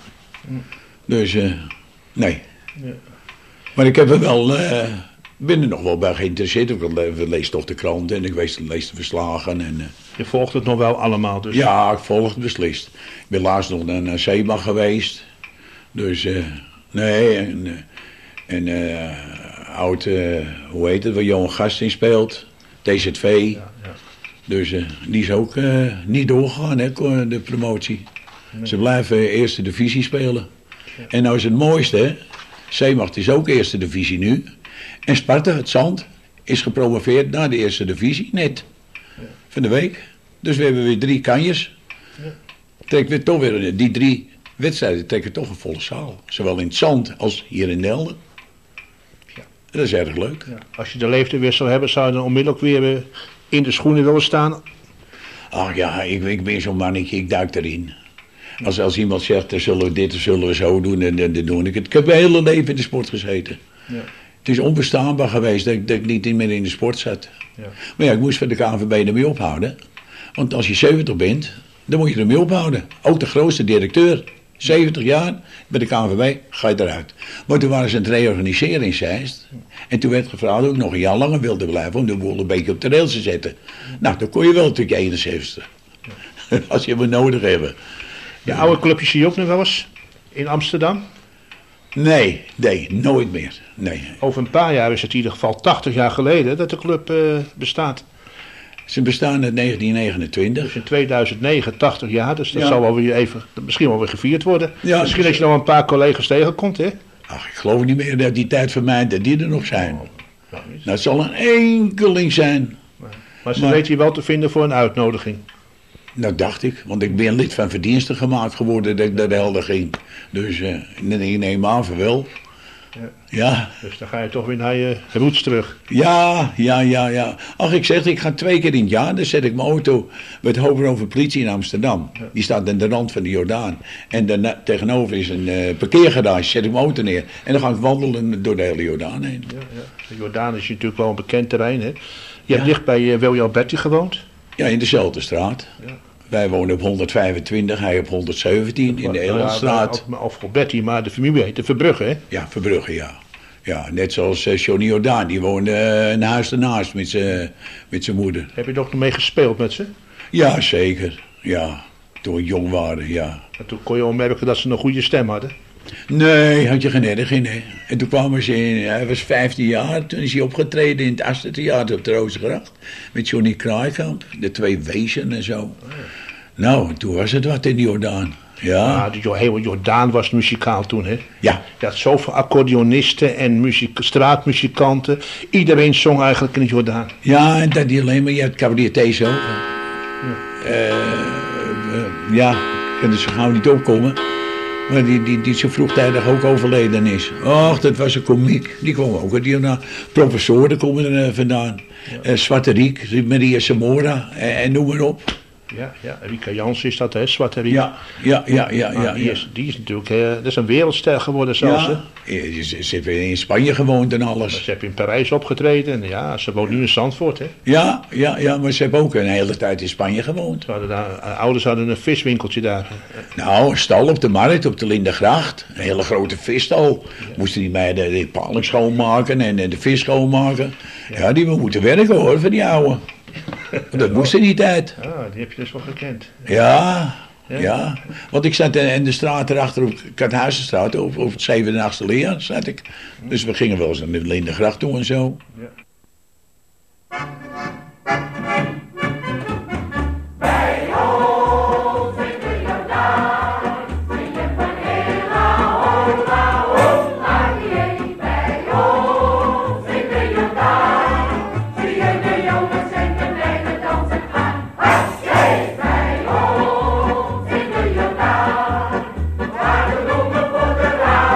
Dus, uh, nee. Ja. Maar ik heb er wel, uh, ben er nog wel bij geïnteresseerd. Ik lees toch de kranten en ik lees, lees de verslagen. En, uh, je volgt het nog wel allemaal dus? Ja, ik volg het beslist. Ik ben laatst nog naar Zeebach geweest. Dus, uh, nee, en, uh, en uh, oud, uh, hoe heet het, waar Johan Gast in speelt. T Z V. Ja, ja. Dus uh, die is ook uh, niet doorgegaan, hè, de promotie. Nee. Ze blijven eerste divisie spelen. Ja. En nou is het mooiste, hè. Zeemacht is ook eerste divisie nu. En Sparta, het Zand, is gepromoveerd naar de eerste divisie, net. Ja. Van de week. Dus we hebben weer drie kanjes. Ja. Trek weer toch weer, die drie wedstrijden trekken toch een volle zaal. Zowel in het Zand als hier in Delden. Ja. Dat is erg leuk. Ja. Als je de leeftijd weer zou hebben, zou je dan onmiddellijk weer in de schoenen willen staan? Ach ja, ik, ik ben zo'n mannetje, ik duik erin. Als, als iemand zegt, dan zullen we dit, dan zullen we zo doen, en dan doe ik het. Ik heb mijn hele leven in de sport gezeten. Ja. Het is onbestaanbaar geweest dat ik, dat ik niet meer in de sport zat. Ja. Maar ja, ik moest van de K N V B ermee ophouden. Want als je zeventig bent, dan moet je ermee ophouden. Ook de grootste directeur, zeventig jaar, bij de K N V B, ga je eruit. Maar toen waren ze aan het reorganiseren in Zeist. En toen werd gevraagd of ik nog een jaar langer wilde blijven om de boel een beetje op de rails te zetten. Nou, dan kon je wel tot je eenenzeventigste. Ja. Als je me nodig hebben. Je oude clubjes zie je ook nog wel eens in Amsterdam? Nee, nee, nooit meer. Nee. Over een paar jaar is het in ieder geval tachtig jaar geleden dat de club uh, bestaat. Ze bestaan in negentien negenentwintig. Dus in tweeduizend negen, tachtig jaar, dus dat ja. zal wel weer even, misschien wel weer gevierd worden. Ja, misschien dat je nog een paar collega's tegenkomt, hè? Ach, ik geloof niet meer dat die tijd van mij, dat die er nog zijn. Oh, nou, nou, het zal een enkeling zijn. Maar, maar ze maar, weten je wel te vinden voor een uitnodiging. Nou, dacht ik, want ik ben lid van verdiensten gemaakt geworden dat ik naar de Helder ging. Dus uh, ik neem aan van wel. Ja. Ja. Dus dan ga je toch weer naar je roots terug. Ja, ja, ja, ja. Ach, ik zeg, ik ga twee keer in het jaar, dan zet ik mijn auto bij het Hoofdbureau Politie in Amsterdam. Ja. Die staat aan de rand van de Jordaan. En daarna, tegenover is een uh, parkeergarage, zet ik mijn auto neer. En dan ga ik wandelen door de hele Jordaan heen. Ja, ja. De Jordaan is natuurlijk wel een bekend terrein, hè? Je ja. hebt dicht bij uh, Willy Alberti gewoond? Ja, in dezelfde straat. Ja. Wij wonen op honderdvijfentwintig, hij op honderdzeventien in de Elandstraat. Ja, of Alberti, maar de familie heette Verbrugge, hè? Ja, Verbrugge, ja. Ja, net zoals uh, Johnny Jordaan, die woonde uh, een huis ernaast met zijn met zijn moeder. Heb je er ook nog mee gespeeld met ze? Ja, zeker. Ja, toen we jong waren, ja. En toen kon je al merken dat ze een goede stem hadden? Nee, had je geen erg in, hè. En toen kwamen ze in, hij was vijftien jaar, toen is hij opgetreden in het Astortheater op de Rozengracht. Met Johnny Kraaikamp, de twee wezen en zo. Oh. Nou, toen was het wat in de Jordaan. Ja, ja de hele Jordaan was muzikaal toen, hè? Ja. Je had zoveel accordeonisten en muziek, straatmuzikanten. Iedereen zong eigenlijk in de Jordaan. Ja, en dat niet alleen, maar je had cabaretiers ook. Ja. Uh, uh, ja, ik kan er zo gauw niet opkomen. Maar die, die, die zo vroegtijdig ook overleden is. Och, dat was een komiek. Die kwam ook uit die Jordaan. Professoren komen er uh, vandaan. Ja. Uh, Zwarte Riek, Maria Zamora en, en noem maar op. Ja, ja, Rika Jans is dat, hè, Zwarte Riek. Ja, ja, ja, ja. ja, ja. Die, is, die is natuurlijk, hè, dat is een wereldster geworden zelfs, ja. Hè. Ze, ze heeft in Spanje gewoond en alles. Maar ze heeft in Parijs opgetreden en ja, ze woont nu in Zandvoort, hè. Ja, ja, ja, maar ze heeft ook een hele tijd in Spanje gewoond. Ze hadden daar, ouders hadden een viswinkeltje daar. Nou, een stal op de markt, op de Lindengracht. Een hele grote visstal. Ja. Moesten die meiden de paling schoonmaken en de vis schoonmaken. Ja, ja die moeten werken hoor, van die ouwe. Dat moest in die tijd. Ah, die heb je dus wel gekend. Ja, ja. ja. Want ik zat in de straat erachter op Kathuizenstraat, op, op het zevende en achtste leer zat ik. Dus we gingen wel eens naar de Lindengracht toe en zo. Ja. Waar de bloemen voor de raam.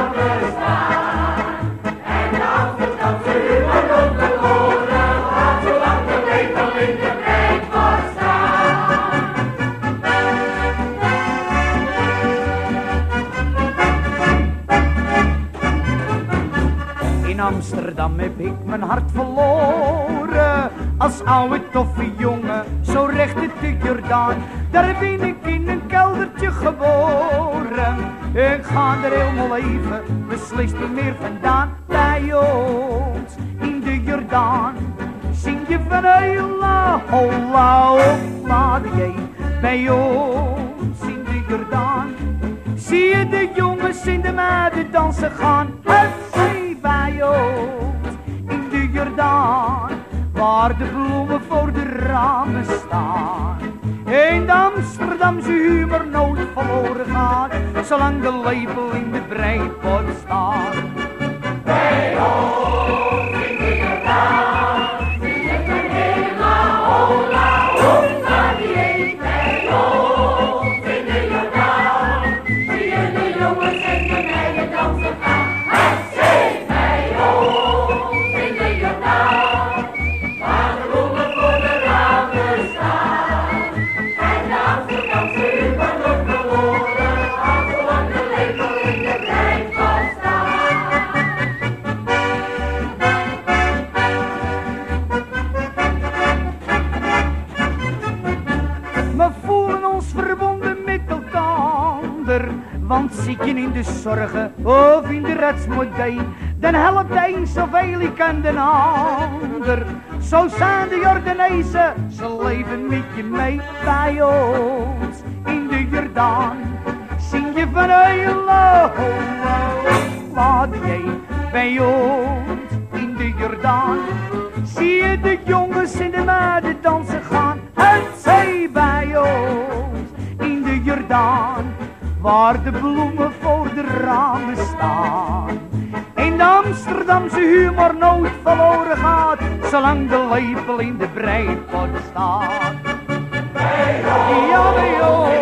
Amsterdam heb ik mijn hart verloren. Als oude toffe jongen, zo recht uit de Jordaan. Daar ben ik in een keldertje geboren. Ik ga er helemaal even beslist niet meer vandaan. Bij ons in de Jordaan zing je van hela, holla, holla, jee. Bij ons in de Jordaan zie je de jongens in de meiden dansen gaan. Het zij bij ons in de Jordaan, waar de bloemen voor de ramen staan. En de Amsterdamse humor nooit verloren gaat, zolang de lepel in de breipot staat. Bij ons in de Jordaan zie je de hele hola, hola, die bij ons in de Jordaan zie je de jongens en de meiden dansen gaan. Het zee bij ons in de Jordaan, waar de bloemen voor de ramen staan. En de Amsterdamse humor nooit verloren gaat, zolang de lepel in de breipot staat. We voelen ons verbonden met elkaar, want zieken in de zorgen of in de redsmodee, dan helpt de een zoveel ik aan de ander. Zo zijn de Jordanezen, ze leven met je mee. Bij ons in de Jordaan zing je van hela, hola, hola, jee. Bij ons in de Jordaan zie je de jongens in de meiden dansen gaan. Het zij bij ons in de Jordaan, waar de bloemen voor de ramen staan. En de Amsterdamse humor nooit verloren gaat, zolang de lepel in de breipot staat. Bij ons, ja, bij ons.